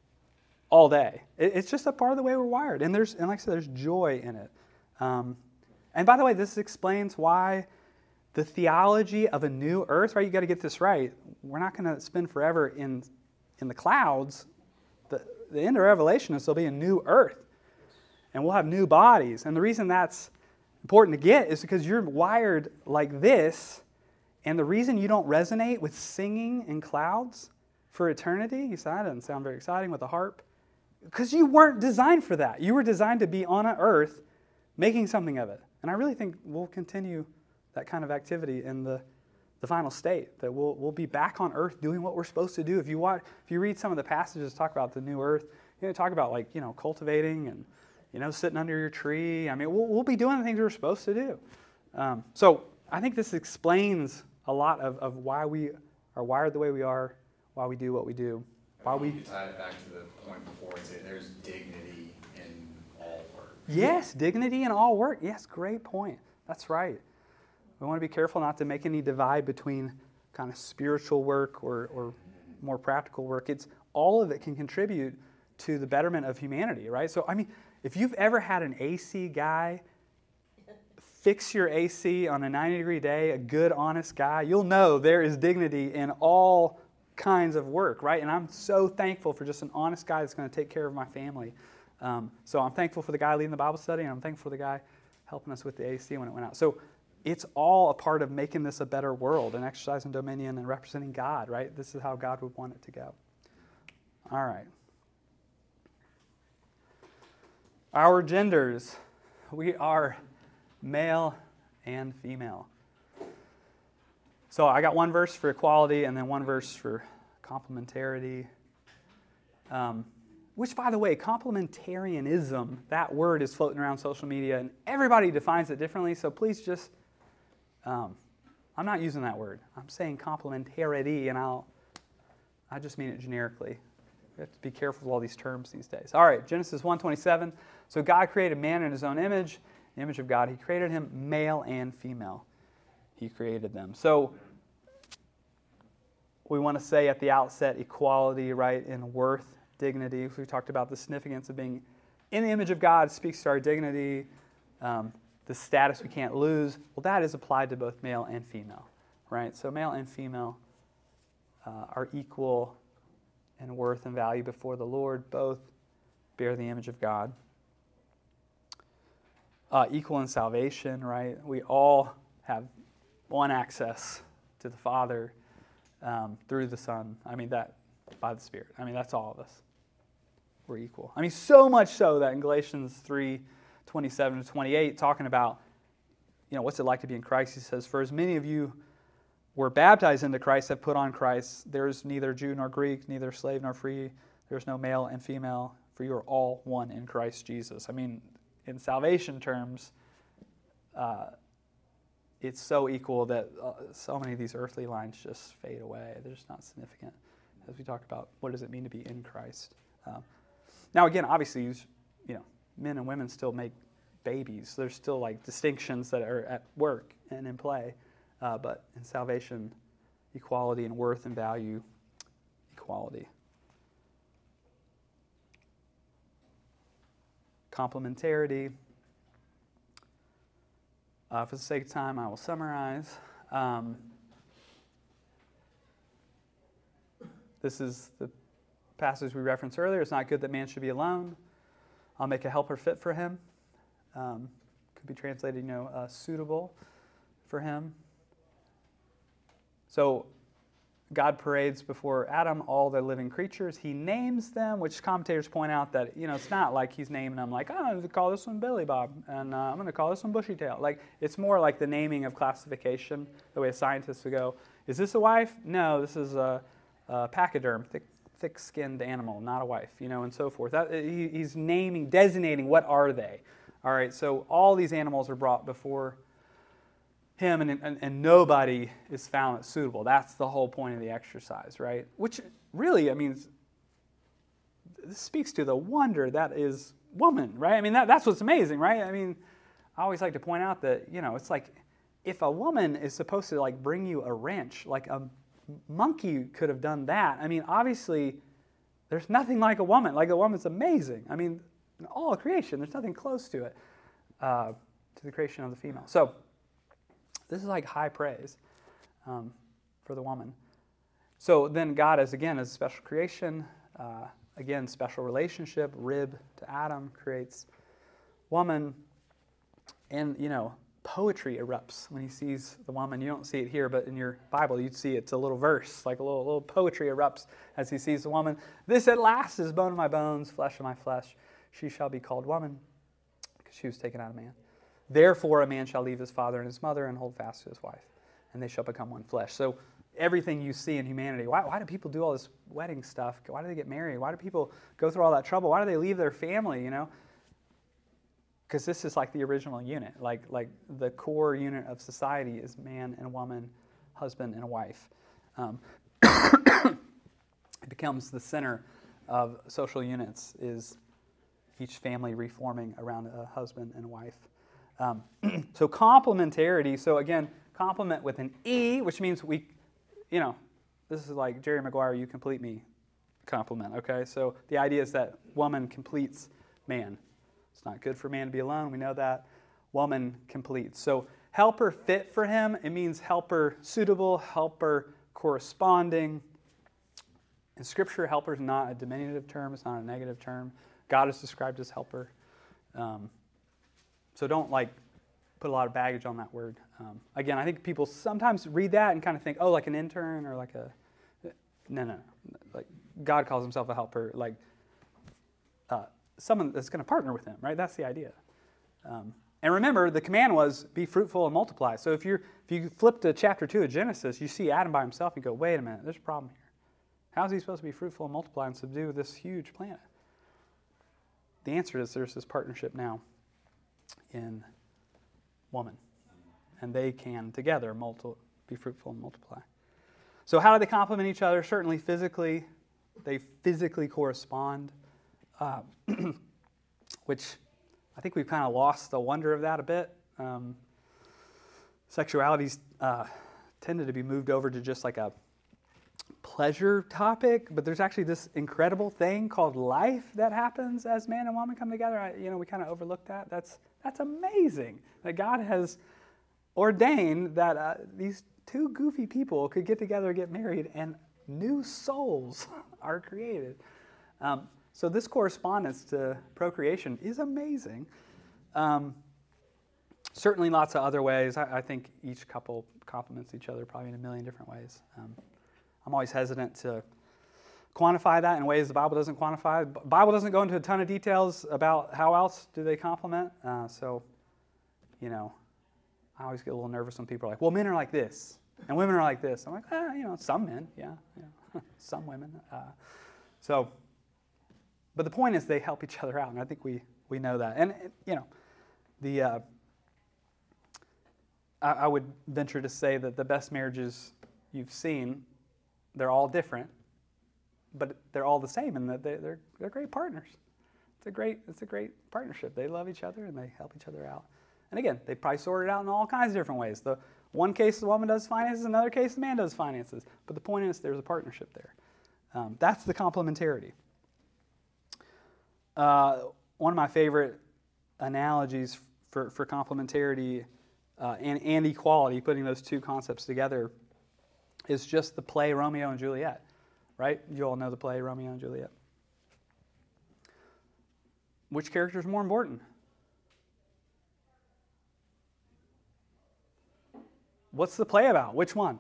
all day. It's just a part of the way we're wired. And like I said, there's joy in it. And by the way, this explains why the theology of a new earth, right? You got to get this right. We're not going to spend forever in the clouds. The end of Revelation is there'll be a new earth. And we'll have new bodies. And the reason that's important to get is because you're wired like this. And the reason you don't resonate with singing in clouds for eternity, you say, that doesn't sound very exciting with a harp. Because you weren't designed for that. You were designed to be on an earth making something of it. And I really think we'll continue that kind of activity in the final state, that we'll be back on earth doing what we're supposed to do. If you read some of the passages talk about the new earth, talk about cultivating and sitting under your tree. I mean, we'll be doing the things we're supposed to do. So I think this explains a lot of why we are wired the way we are, why we do what we do, why we... You tie it back to the point before and say there's dignity in all work. Yes, dignity in all work. Yes, great point. That's right. We want to be careful not to make any divide between kind of spiritual work or more practical work. All of it can contribute to the betterment of humanity, right? So, I mean, if you've ever had an AC guy fix your AC on a 90-degree day, a good, honest guy, you'll know there is dignity in all kinds of work, right? And I'm so thankful for just an honest guy that's going to take care of my family. So I'm thankful for the guy leading the Bible study, and I'm thankful for the guy helping us with the AC when it went out. So it's all a part of making this a better world and exercising dominion and representing God, right? This is how God would want it to go. All right. Our genders, we are male and female. So I got one verse for equality and then one verse for complementarity. Which, by the way, complementarianism, that word is floating around social media, and everybody defines it differently, so please just, I'm not using that word. I'm saying complementarity, and I just mean it generically. We have to be careful with all these terms these days. All right, Genesis 1:27. So God created man in his own image. The image of God, he created him, male and female. He created them. So we want to say at the outset equality, right, in worth, dignity. We talked about the significance of being in the image of God, speaks to our dignity, the status we can't lose. Well, that is applied to both male and female, right? So male and female are equal in worth and value before the Lord. Both bear the image of God. Equal in salvation, right? We all have one access to the Father through the Son. I mean, that by the Spirit. I mean, that's all of us. We're equal. I mean, so much so that in Galatians 3:27-28, talking about, what's it like to be in Christ, he says, "For as many of you were baptized into Christ have put on Christ. There is neither Jew nor Greek, neither slave nor free. There is no male and female, for you are all one in Christ Jesus." I mean, in salvation terms, it's so equal that so many of these earthly lines just fade away. They're just not significant. As we talk about, what does it mean to be in Christ? Now, again, obviously, men and women still make babies. There's still like distinctions that are at work and in play. But in salvation, equality in worth and value, equality. Complementarity. For the sake of time, I will summarize. This is the passage we referenced earlier. It's not good that man should be alone. I'll make a helper fit for him. Could be translated, suitable for him. So God parades before Adam all the living creatures. He names them, which commentators point out that, it's not like he's naming them like, I'm going to call this one Billy Bob, and I'm going to call this one Bushy Tail. Like, it's more like the naming of classification, the way a scientist would go, is this a wife? No, this is a pachyderm, thick-skinned animal, not a wife, and so forth. He's naming, designating what are they. All right, so all these animals are brought before him, and nobody is found that's suitable. That's the whole point of the exercise, right? Which really, this speaks to the wonder that is woman, right? That's what's amazing, right? I always like to point out that, it's like if a woman is supposed to like bring you a wrench, like a monkey could have done that. Obviously, there's nothing like a woman. Like a woman's amazing. In all of creation, there's nothing close to it, to the creation of the female. So this is like high praise for the woman. So then God, as a special creation, again, special relationship, rib to Adam, creates woman. And, poetry erupts when he sees the woman. You don't see it here, but in your Bible, you'd see it's a little verse, like a little poetry erupts as he sees the woman. This at last is bone of my bones, flesh of my flesh. She shall be called woman, because she was taken out of man. Therefore, a man shall leave his father and his mother and hold fast to his wife, and they shall become one flesh. So everything you see in humanity, why do people do all this wedding stuff? Why do they get married? Why do people go through all that trouble? Why do they leave their family, Because this is like the original unit. Like the core unit of society is man and woman, husband and a wife. It becomes the center of social units, is each family reforming around a husband and a wife. So complementarity, so again, complement with an E, which means we, this is like Jerry Maguire, you complete me complement, okay? So the idea is that woman completes man. It's not good for man to be alone, we know that. Woman completes. So helper fit for him, it means helper suitable, helper corresponding. In Scripture, helper is not a diminutive term, it's not a negative term. God is described as helper. So don't put a lot of baggage on that word. Again, I think people sometimes read that and kind of think, oh, like an intern or like a... No. Like God calls himself a helper, someone that's going to partner with him, right? That's the idea. And remember, the command was be fruitful and multiply. So if you flip to chapter 2 of Genesis, you see Adam by himself and you go, wait a minute, there's a problem here. How is he supposed to be fruitful and multiply and subdue this huge planet? The answer is there's this partnership now in woman. And they can together be fruitful and multiply. So how do they complement each other? Certainly physically. They physically correspond. Which I think we've kind of lost the wonder of that a bit. Sexuality's tended to be moved over to just like a pleasure topic, but there's actually this incredible thing called life that happens as man and woman come together. We kind of overlook that. That's amazing that God has ordained that these two goofy people could get together, get married, and new souls are created. So this correspondence to procreation is amazing. Certainly lots of other ways. I think each couple complements each other probably in a million different ways. I'm always hesitant to quantify that in ways the Bible doesn't quantify. The Bible doesn't go into a ton of details about how else do they complement. So, I always get a little nervous when people are like, well, men are like this, and women are like this. I'm like, some men, yeah. Some women. But the point is they help each other out, and I think we know that. And, I would venture to say that the best marriages you've seen, they're all different, but they're all the same in that they're great partners. It's a great partnership. They love each other and they help each other out. And again, they probably sort it out in all kinds of different ways. The one case the woman does finances, another case the man does finances. But the point is there's a partnership there. That's the complementarity. One of my favorite analogies for complementarity and equality, putting those two concepts together, is just the play Romeo and Juliet, right? You all know the play Romeo and Juliet. Which character is more important? What's the play about? Which one?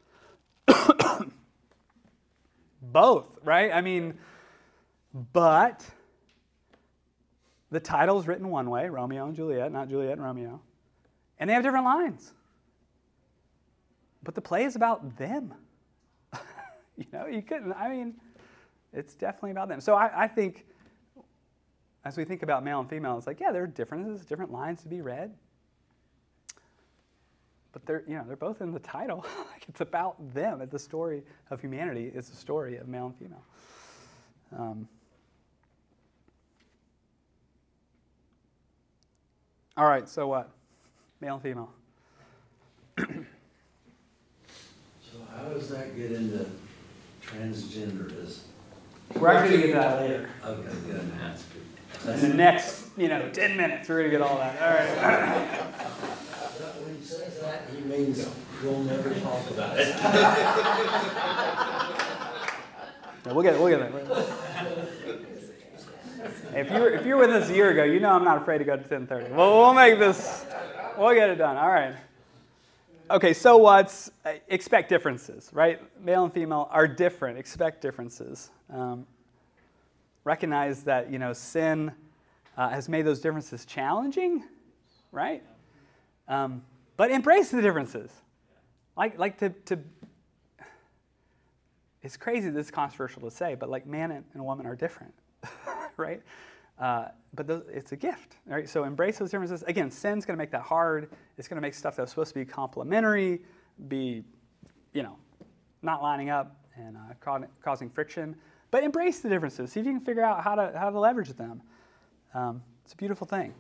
Both, right? I mean, but the title's written one way, Romeo and Juliet, not Juliet and Romeo. And they have different lines. But the play is about them. You couldn't, it's definitely about them. So I think, as we think about male and female, it's like, yeah, there are differences, different lines to be read. But they're both in the title. It's about them. The story of humanity is the story of male and female. All right, so what? Male and female. So how does that get into transgenderism? We're actually going to get that later. Okay, good. That's good. In the next, 10 minutes, we're going to get all that. All right. When he says that, he means we'll never talk about it. Yeah, we'll get it. If you were with us a year ago, I'm not afraid to go to 10:30. Well, we'll make this. We'll get it done. All right. Okay, so expect differences, right? Male and female are different. Expect differences. Recognize that, sin has made those differences challenging, right? But embrace the differences. It's crazy this is controversial to say, but man and woman are different, right? But it's a gift, right? So embrace those differences. Again, sin's going to make that hard. It's going to make stuff that's supposed to be complementary be, not lining up and causing friction. But embrace the differences. See if you can figure out how to leverage them. It's a beautiful thing.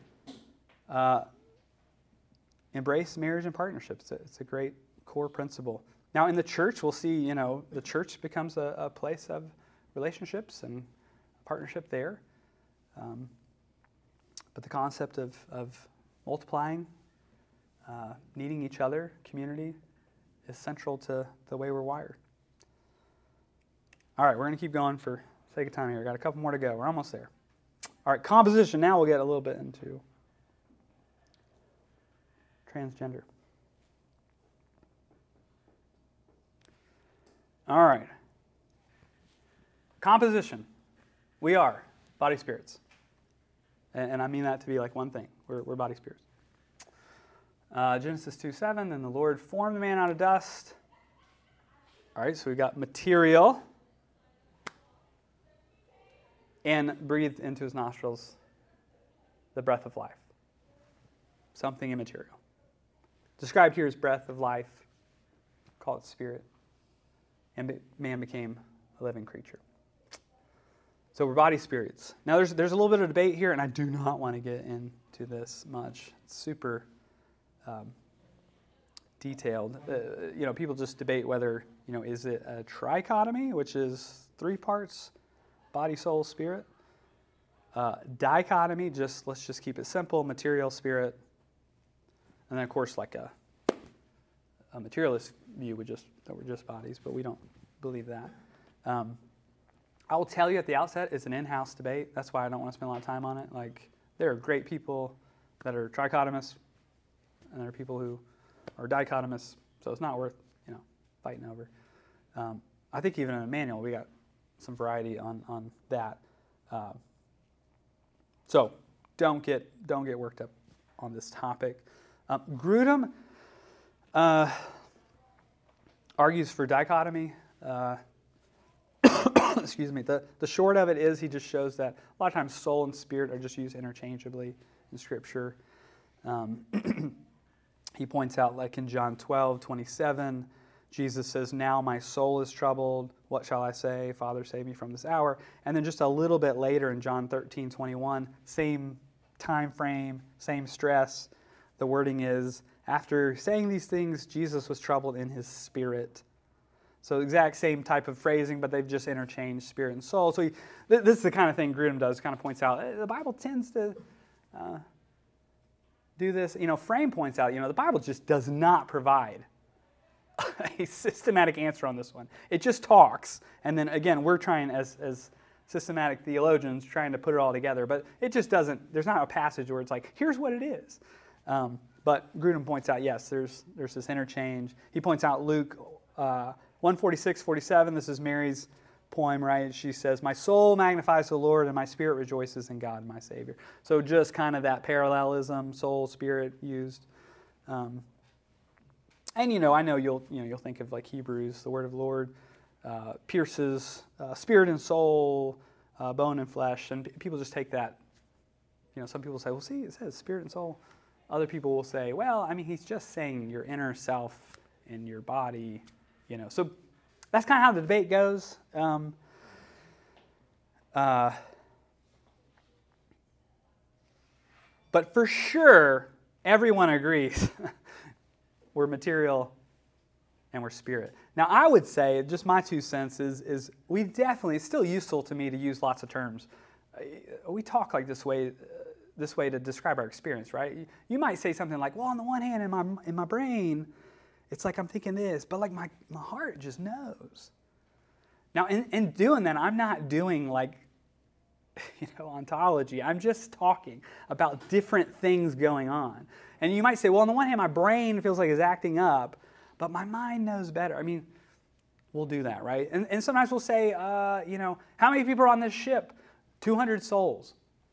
Embrace marriage and partnerships. It's a great core principle. Now, in the church, we'll see, the church becomes a place of relationships and partnership there. But the concept of multiplying, needing each other, community, is central to the way we're wired. All right, we're going to keep going for sake of time here. We've got a couple more to go. We're almost there. All right, composition. Now we'll get a little bit into transgender. All right. Composition. We are body spirits. And I mean that to be like one thing. We're body spirits. Genesis 2:7, then the Lord formed the man out of dust. All right, so we got material and breathed into his nostrils the breath of life. Something immaterial. Described here as breath of life. Call it spirit. And man became a living creature. So we're body spirits. Now there's a little bit of debate here, and I do not want to get into this much. It's super detailed. People just debate whether, is it a trichotomy, which is 3 parts, body, soul, spirit. Dichotomy, let's just keep it simple, material, spirit. And then, of course, like a materialist view that we're just bodies, but we don't believe that. I will tell you at the outset, it's an in-house debate. That's why I don't want to spend a lot of time on it. There are great people that are trichotomous, and there are people who are dichotomous, so it's not worth, fighting over. I think even in a manual, we got some variety on that. So don't get worked up on this topic. Grudem argues for dichotomy. Excuse me. The short of it is he just shows that a lot of times soul and spirit are just used interchangeably in Scripture. He points out, like in John 12:27, Jesus says, "Now my soul is troubled. What shall I say? Father, save me from this hour." And then just a little bit later in John 13:21, same time frame, same stress. The wording is, after saying these things, Jesus was troubled in his spirit. So exact same type of phrasing, but they've just interchanged spirit and soul. So this is the kind of thing Grudem does, kind of points out. The Bible tends to do this. Frame points out, the Bible just does not provide a systematic answer on this one. It just talks. And then, again, we're trying, as systematic theologians, trying to put it all together. But it just doesn't, there's not a passage where it's like, here's what it is. But Grudem points out, yes, there's this interchange. He points out Luke 1:46-47. This is Mary's poem, right? She says, "My soul magnifies the Lord, and my spirit rejoices in God, my Savior." So just kind of that parallelism, soul, spirit used. And I know you'll think of like Hebrews, the word of the Lord pierces spirit and soul, bone and flesh, and people just take that. Some people say, "Well, see, it says spirit and soul." Other people will say, "Well, he's just saying your inner self in your body." So that's kind of how the debate goes. But for sure, everyone agrees we're material and we're spirit. Now, I would say, just my 2 cents is we definitely, it's still useful to me to use lots of terms. We talk like this way to describe our experience, right? You might say something like, "Well, on the one hand, in my brain, it's like I'm thinking this, but like my heart just knows." Now, in doing that, I'm not doing like, ontology. I'm just talking about different things going on. And you might say, "Well, on the one hand, my brain feels like it's acting up, but my mind knows better." We'll do that, right? And sometimes we'll say, "How many people are on this ship?" 200 souls.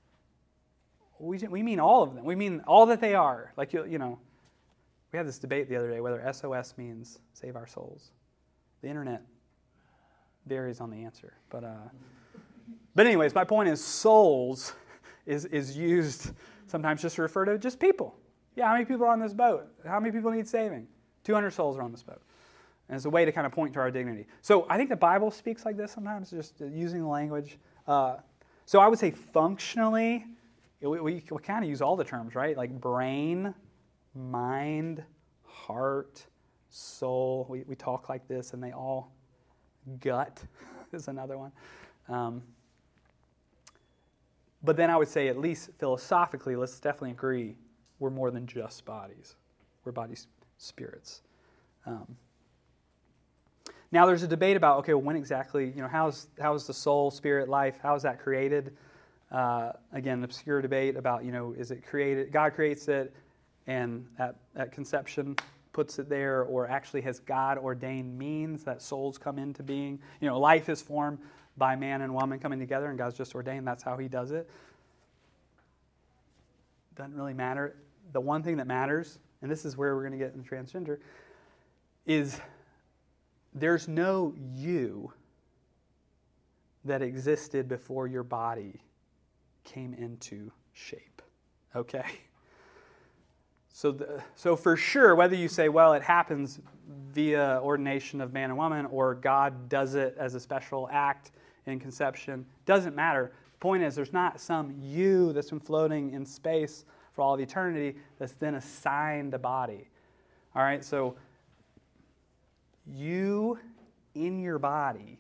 We mean all of them. We mean all that they are. Like, we had this debate the other day whether SOS means save our souls. The internet varies on the answer. But anyways, my point is souls is used sometimes just to refer to just people. Yeah, how many people are on this boat? How many people need saving? 200 souls are on this boat. And it's a way to kind of point to our dignity. So I think the Bible speaks like this sometimes, just using the language. So I would say functionally, we kind of use all the terms, right? Like brain, mind, heart, soul. We talk like this, and they all, gut is another one. But then I would say, at least philosophically, let's definitely agree, we're more than just bodies. We're bodies, spirits. Now there's a debate about, okay, well, when exactly, how is the soul, spirit, life, how is that created? Again, an obscure debate about, is it created, God creates it, and at conception puts it there, or actually has God ordained means that souls come into being? Life is formed by man and woman coming together, and God's just ordained that's how he does it. Doesn't really matter. The one thing that matters, and this is where we're going to get in transgender, is there's no you that existed before your body came into shape. Okay? So for sure, whether you say, well, it happens via ordination of man and woman, or God does it as a special act in conception, doesn't matter. The point is, there's not some you that's been floating in space for all of eternity that's then assigned a body. All right, so you in your body,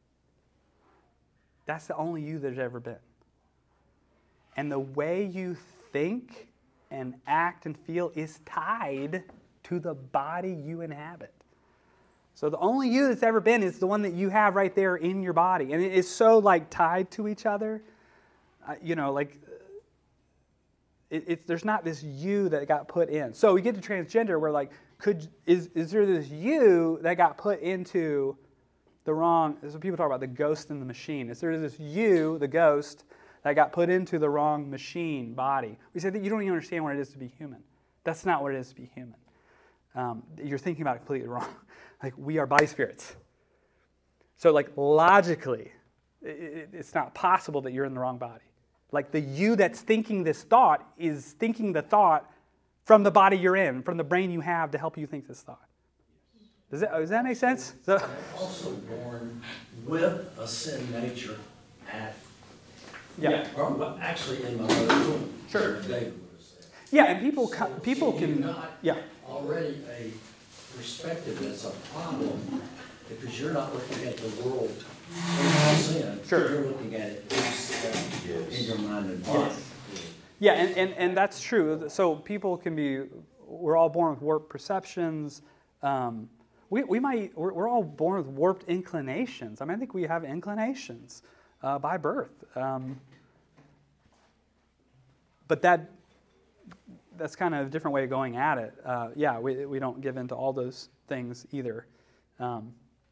that's the only you there's ever been. And the way you think and act and feel is tied to the body you inhabit. So the only you that's ever been is the one that you have right there in your body. And it is so tied to each other. There's not this you that got put in. So we get to transgender where is there this you that got put into the wrong, so people talk about the ghost in the machine. Is there this you, the ghost, that got put into the wrong machine, body? We say that you don't even understand what it is to be human. That's not what it is to be human. You're thinking about it completely wrong. We are body spirits. So logically, it's not possible that you're in the wrong body. The you that's thinking this thought is thinking the thought from the body you're in, from the brain you have to help you think this thought. Does that make sense? So, They're also born with a sin nature at, or actually in my mother's womb. Sure. David would have said. yeah, and people So can, you've got yeah. already a perspective that's a problem because you're not looking at the world in sin. Sure. You're looking at it in your mind and body. Yeah, and that's true. So people can be, we're all born with warped perceptions. We're all born with warped inclinations. I mean, I think we have inclinations by birth. But that's kind of a different way of going at it. We don't give into all those things either. All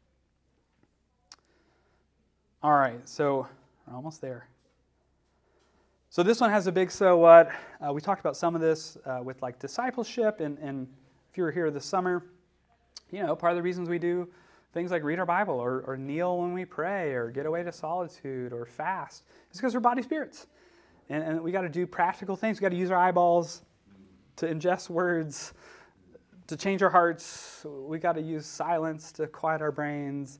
right, so we're almost there. So this one has a big so what. We talked about some of this with like discipleship, and if you were here this summer, part of the reasons we do things like read our Bible or kneel when we pray or get away to solitude or fast is because we're body spirits. And we got to do practical things. We got to use our eyeballs to ingest words, to change our hearts. We got to use silence to quiet our brains.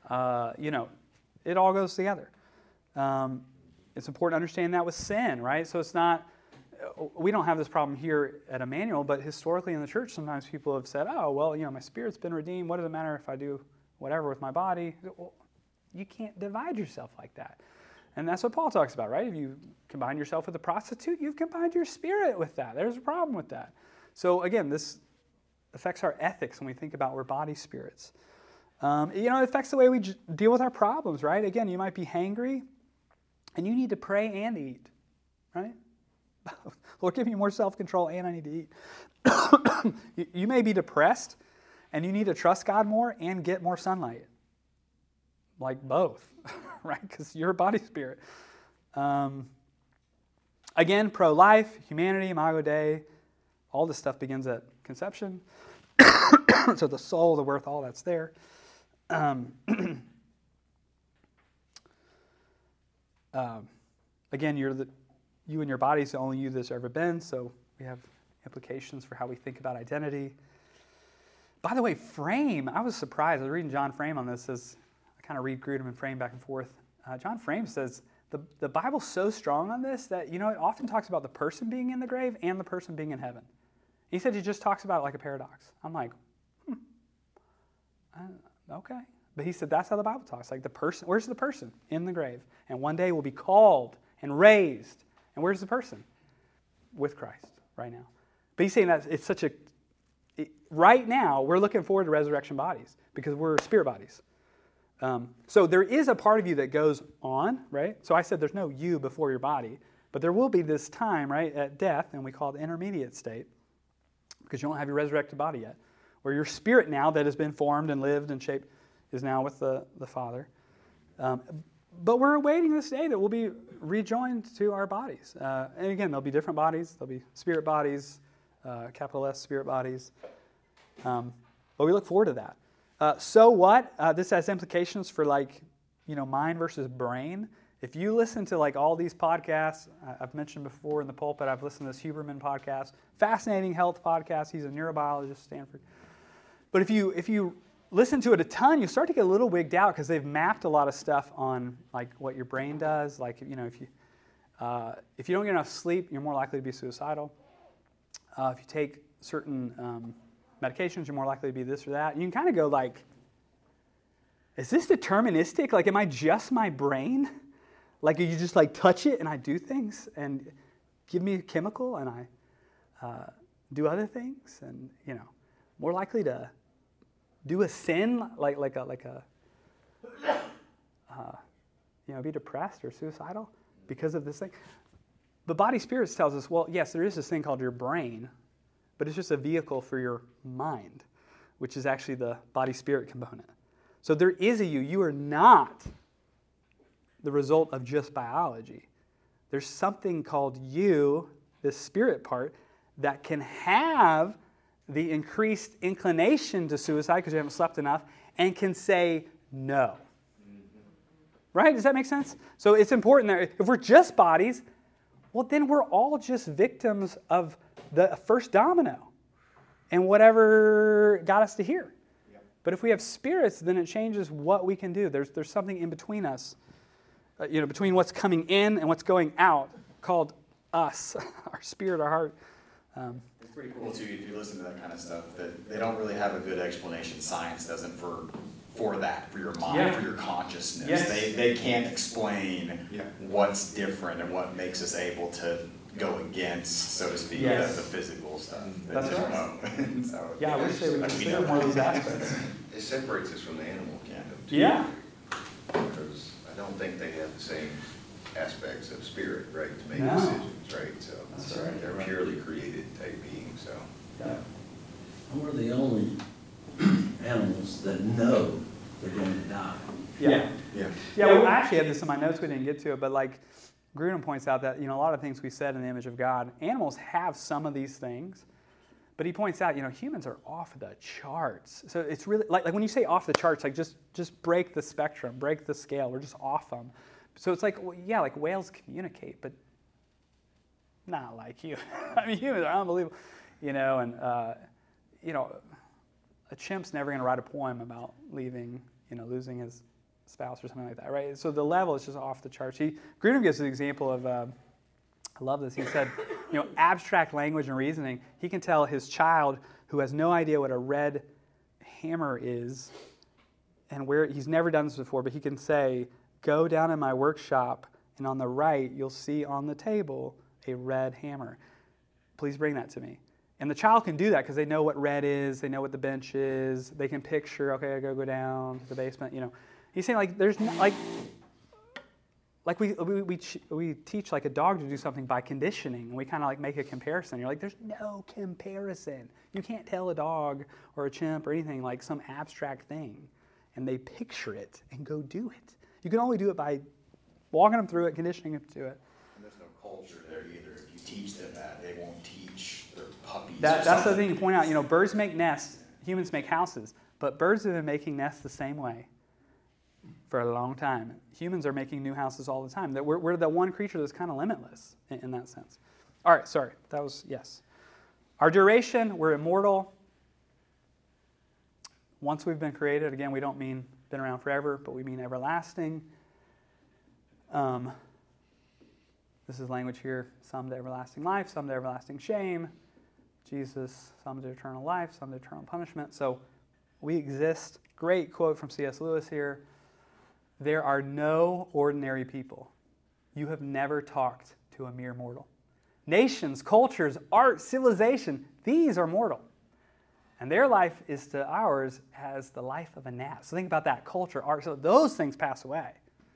It all goes together. It's important to understand that with sin, right? So it's not, we don't have this problem here at Emmanuel, but historically in the church, sometimes people have said, oh, well, my spirit's been redeemed. What does it matter if I do whatever with my body? Well, you can't divide yourself like that. And that's what Paul talks about, right? If you combine yourself with a prostitute, you've combined your spirit with that. There's a problem with that. So again, this affects our ethics when we think about we're body spirits. It affects the way we deal with our problems, right? Again, you might be hangry, and you need to pray and eat, right? Lord, give me more self-control, and I need to eat. You may be depressed, and you need to trust God more and get more sunlight. Like both, right? Because you're a body spirit. Again, pro-life, humanity, Imago Dei, all this stuff begins at conception. So the soul, the worth, all that's there. Again, you and your body is the only you that's ever been, so we have implications for how we think about identity. By the way, Frame, I was surprised. I was reading John Frame on this. I kind of read Grudem and Frame back and forth. John Frame says the Bible's so strong on this that, it often talks about the person being in the grave and the person being in heaven. He said he just talks about it like a paradox. I'm like, okay. But he said that's how the Bible talks. Like the person, where's the person? In the grave. And one day will be called and raised. And where's the person? With Christ right now. But he's saying that it's such a... right now, we're looking forward to resurrection bodies because we're spirit bodies. So there is a part of you that goes on, right? So I said there's no you before your body. But there will be this time, right, at death, and we call it the intermediate state, because you don't have your resurrected body yet, where your spirit now that has been formed and lived and shaped is now with the Father. But we're awaiting this day that we'll be rejoined to our bodies. And again, there'll be different bodies. There'll be spirit bodies, capital S spirit bodies. But we look forward to that. So what? This has implications for mind versus brain. If you listen to all these podcasts, I've mentioned before in the pulpit, I've listened to this Huberman podcast, fascinating health podcast. He's a neurobiologist at Stanford. But if you listen to it a ton, you start to get a little wigged out because they've mapped a lot of stuff on what your brain does. If you don't get enough sleep, you're more likely to be suicidal. If you take certain medications, you're more likely to be this or that. And you can kind of go is this deterministic? Am I just my brain? You just touch it and I do things and give me a chemical and I do other things and more likely to do a sin be depressed or suicidal because of this thing. The body spirits tells us, well, yes, there is this thing called your brain, but it's just a vehicle for your mind, which is actually the body spirit component. So there is a you. You are not the result of just biology. There's something called you, this spirit part, that can have the increased inclination to suicide because you haven't slept enough and can say no. Right? Does that make sense? So it's important that if we're just bodies, well, then we're all just victims of the first domino and whatever got us to here. But if we have spirits, then it changes what we can do. There's something in between us, between what's coming in and what's going out, called us, our spirit, our heart. It's pretty cool too if you listen to that kind of stuff. That they don't really have a good explanation. Science doesn't for that, for your mind, for your consciousness. Yes. They can't explain what's different and what makes us able to go against, so to speak, the physical stuff. That's They don't right. know. So, Yeah, I wish they would we consider know. more of these aspects. It separates us from the animal kingdom too. Yeah. Because I don't think they have the same aspects of spirit, right, to make No. decisions, right? So That's right. they're purely created type beings, so. Yeah. And we're the only animals that know they're going to die. Yeah. Yeah. Yeah, well, I actually had this in my notes. We didn't get to it, but like Grudem points out that a lot of things we said in the image of God, animals have some of these things, but he points out humans are off the charts. So it's really like when you say off the charts, like just break the spectrum, break the scale. We're just off them. So it's like like whales communicate, but not like you. I mean, humans are unbelievable, and a chimp's never going to write a poem about losing his spouse or something like that, right? So the level is just off the charts. Grudem gives an example of, I love this. He said, abstract language and reasoning. He can tell his child who has no idea what a red hammer is, and where he's never done this before, but he can say, "Go down in my workshop, and on the right you'll see on the table a red hammer. Please bring that to me." And the child can do that because they know what red is, they know what the bench is, they can picture, okay, I gotta go down to the basement, He's saying there's we teach like a dog to do something by conditioning, and we kind of make a comparison. You're like, there's no comparison. You can't tell a dog or a chimp or anything like some abstract thing, and they picture it and go do it. You can only do it by walking them through it, conditioning them to it. And there's no culture there either. If you teach them that, they won't teach their puppies. That's the thing to point out. Birds make nests, humans make houses, but birds have been making nests the same way for a long time. Humans are making new houses all the time. We're the one creature that's kind of limitless in that sense. All right, sorry. That was, yes. Our duration, we're immortal. Once we've been created, again, we don't mean been around forever, but we mean everlasting. This is language here. Some to everlasting life, some to everlasting shame. Jesus, some to eternal life, some to eternal punishment. So we exist. Great quote from C.S. Lewis here. There are no ordinary people. You have never talked to a mere mortal. Nations, cultures, art, civilization, these are mortal. And their life is to ours as the life of a gnat. So think about that. Culture, art, so those things pass away.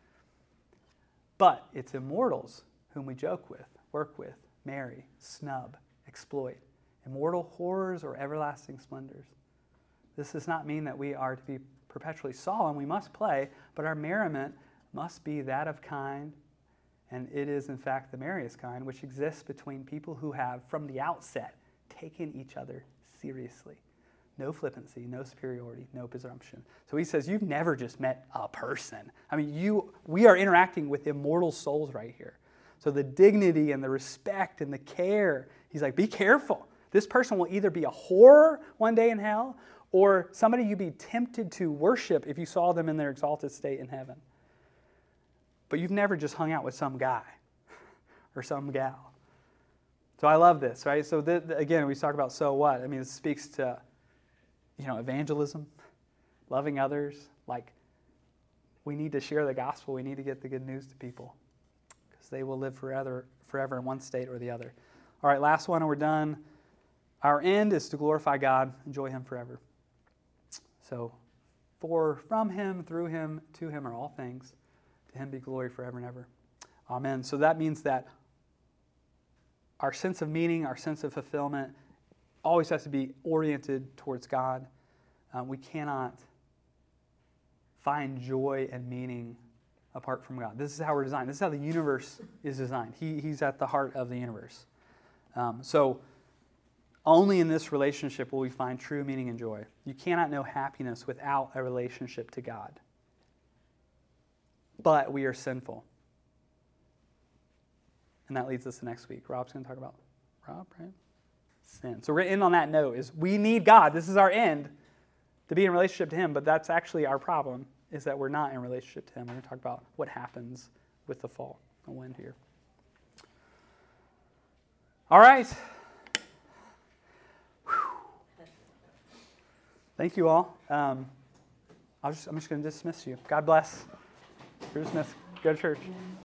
But it's immortals whom we joke with, work with, marry, snub, exploit. Immortal horrors or everlasting splendors. This does not mean that we are to be perpetually solemn. We must play, but our merriment must be that of kind, and it is in fact the merriest kind, which exists between people who have, from the outset, taken each other seriously. No flippancy, no superiority, no presumption. So he says, you've never just met a person. I mean, we are interacting with immortal souls right here. So the dignity and the respect and the care, he's like, be careful. This person will either be a horror one day in hell, or somebody you'd be tempted to worship if you saw them in their exalted state in heaven. But you've never just hung out with some guy or some gal. So I love this, right? So again, we talk about so what? I mean, it speaks to, evangelism, loving others. Like, we need to share the gospel. We need to get the good news to people because they will live forever in one state or the other. All right, last one and we're done. Our end is to glorify God, enjoy Him forever. So, from Him, through Him, to Him are all things. To Him be glory forever and ever. Amen. So that means that our sense of meaning, our sense of fulfillment, always has to be oriented towards God. We cannot find joy and meaning apart from God. This is how we're designed. This is how the universe is designed. He's at the heart of the universe. So only in this relationship will we find true meaning and joy. You cannot know happiness without a relationship to God. But we are sinful. And that leads us to next week. Rob's going to talk about, right? Sin. So we're going to end on that note, is we need God. This is our end, to be in relationship to Him, but that's actually our problem, is that we're not in relationship to Him. We're going to talk about what happens with the fall. I'll end here. All right. Whew. Thank you all. I'm just going to dismiss you. God bless. You're dismissed. Go to church.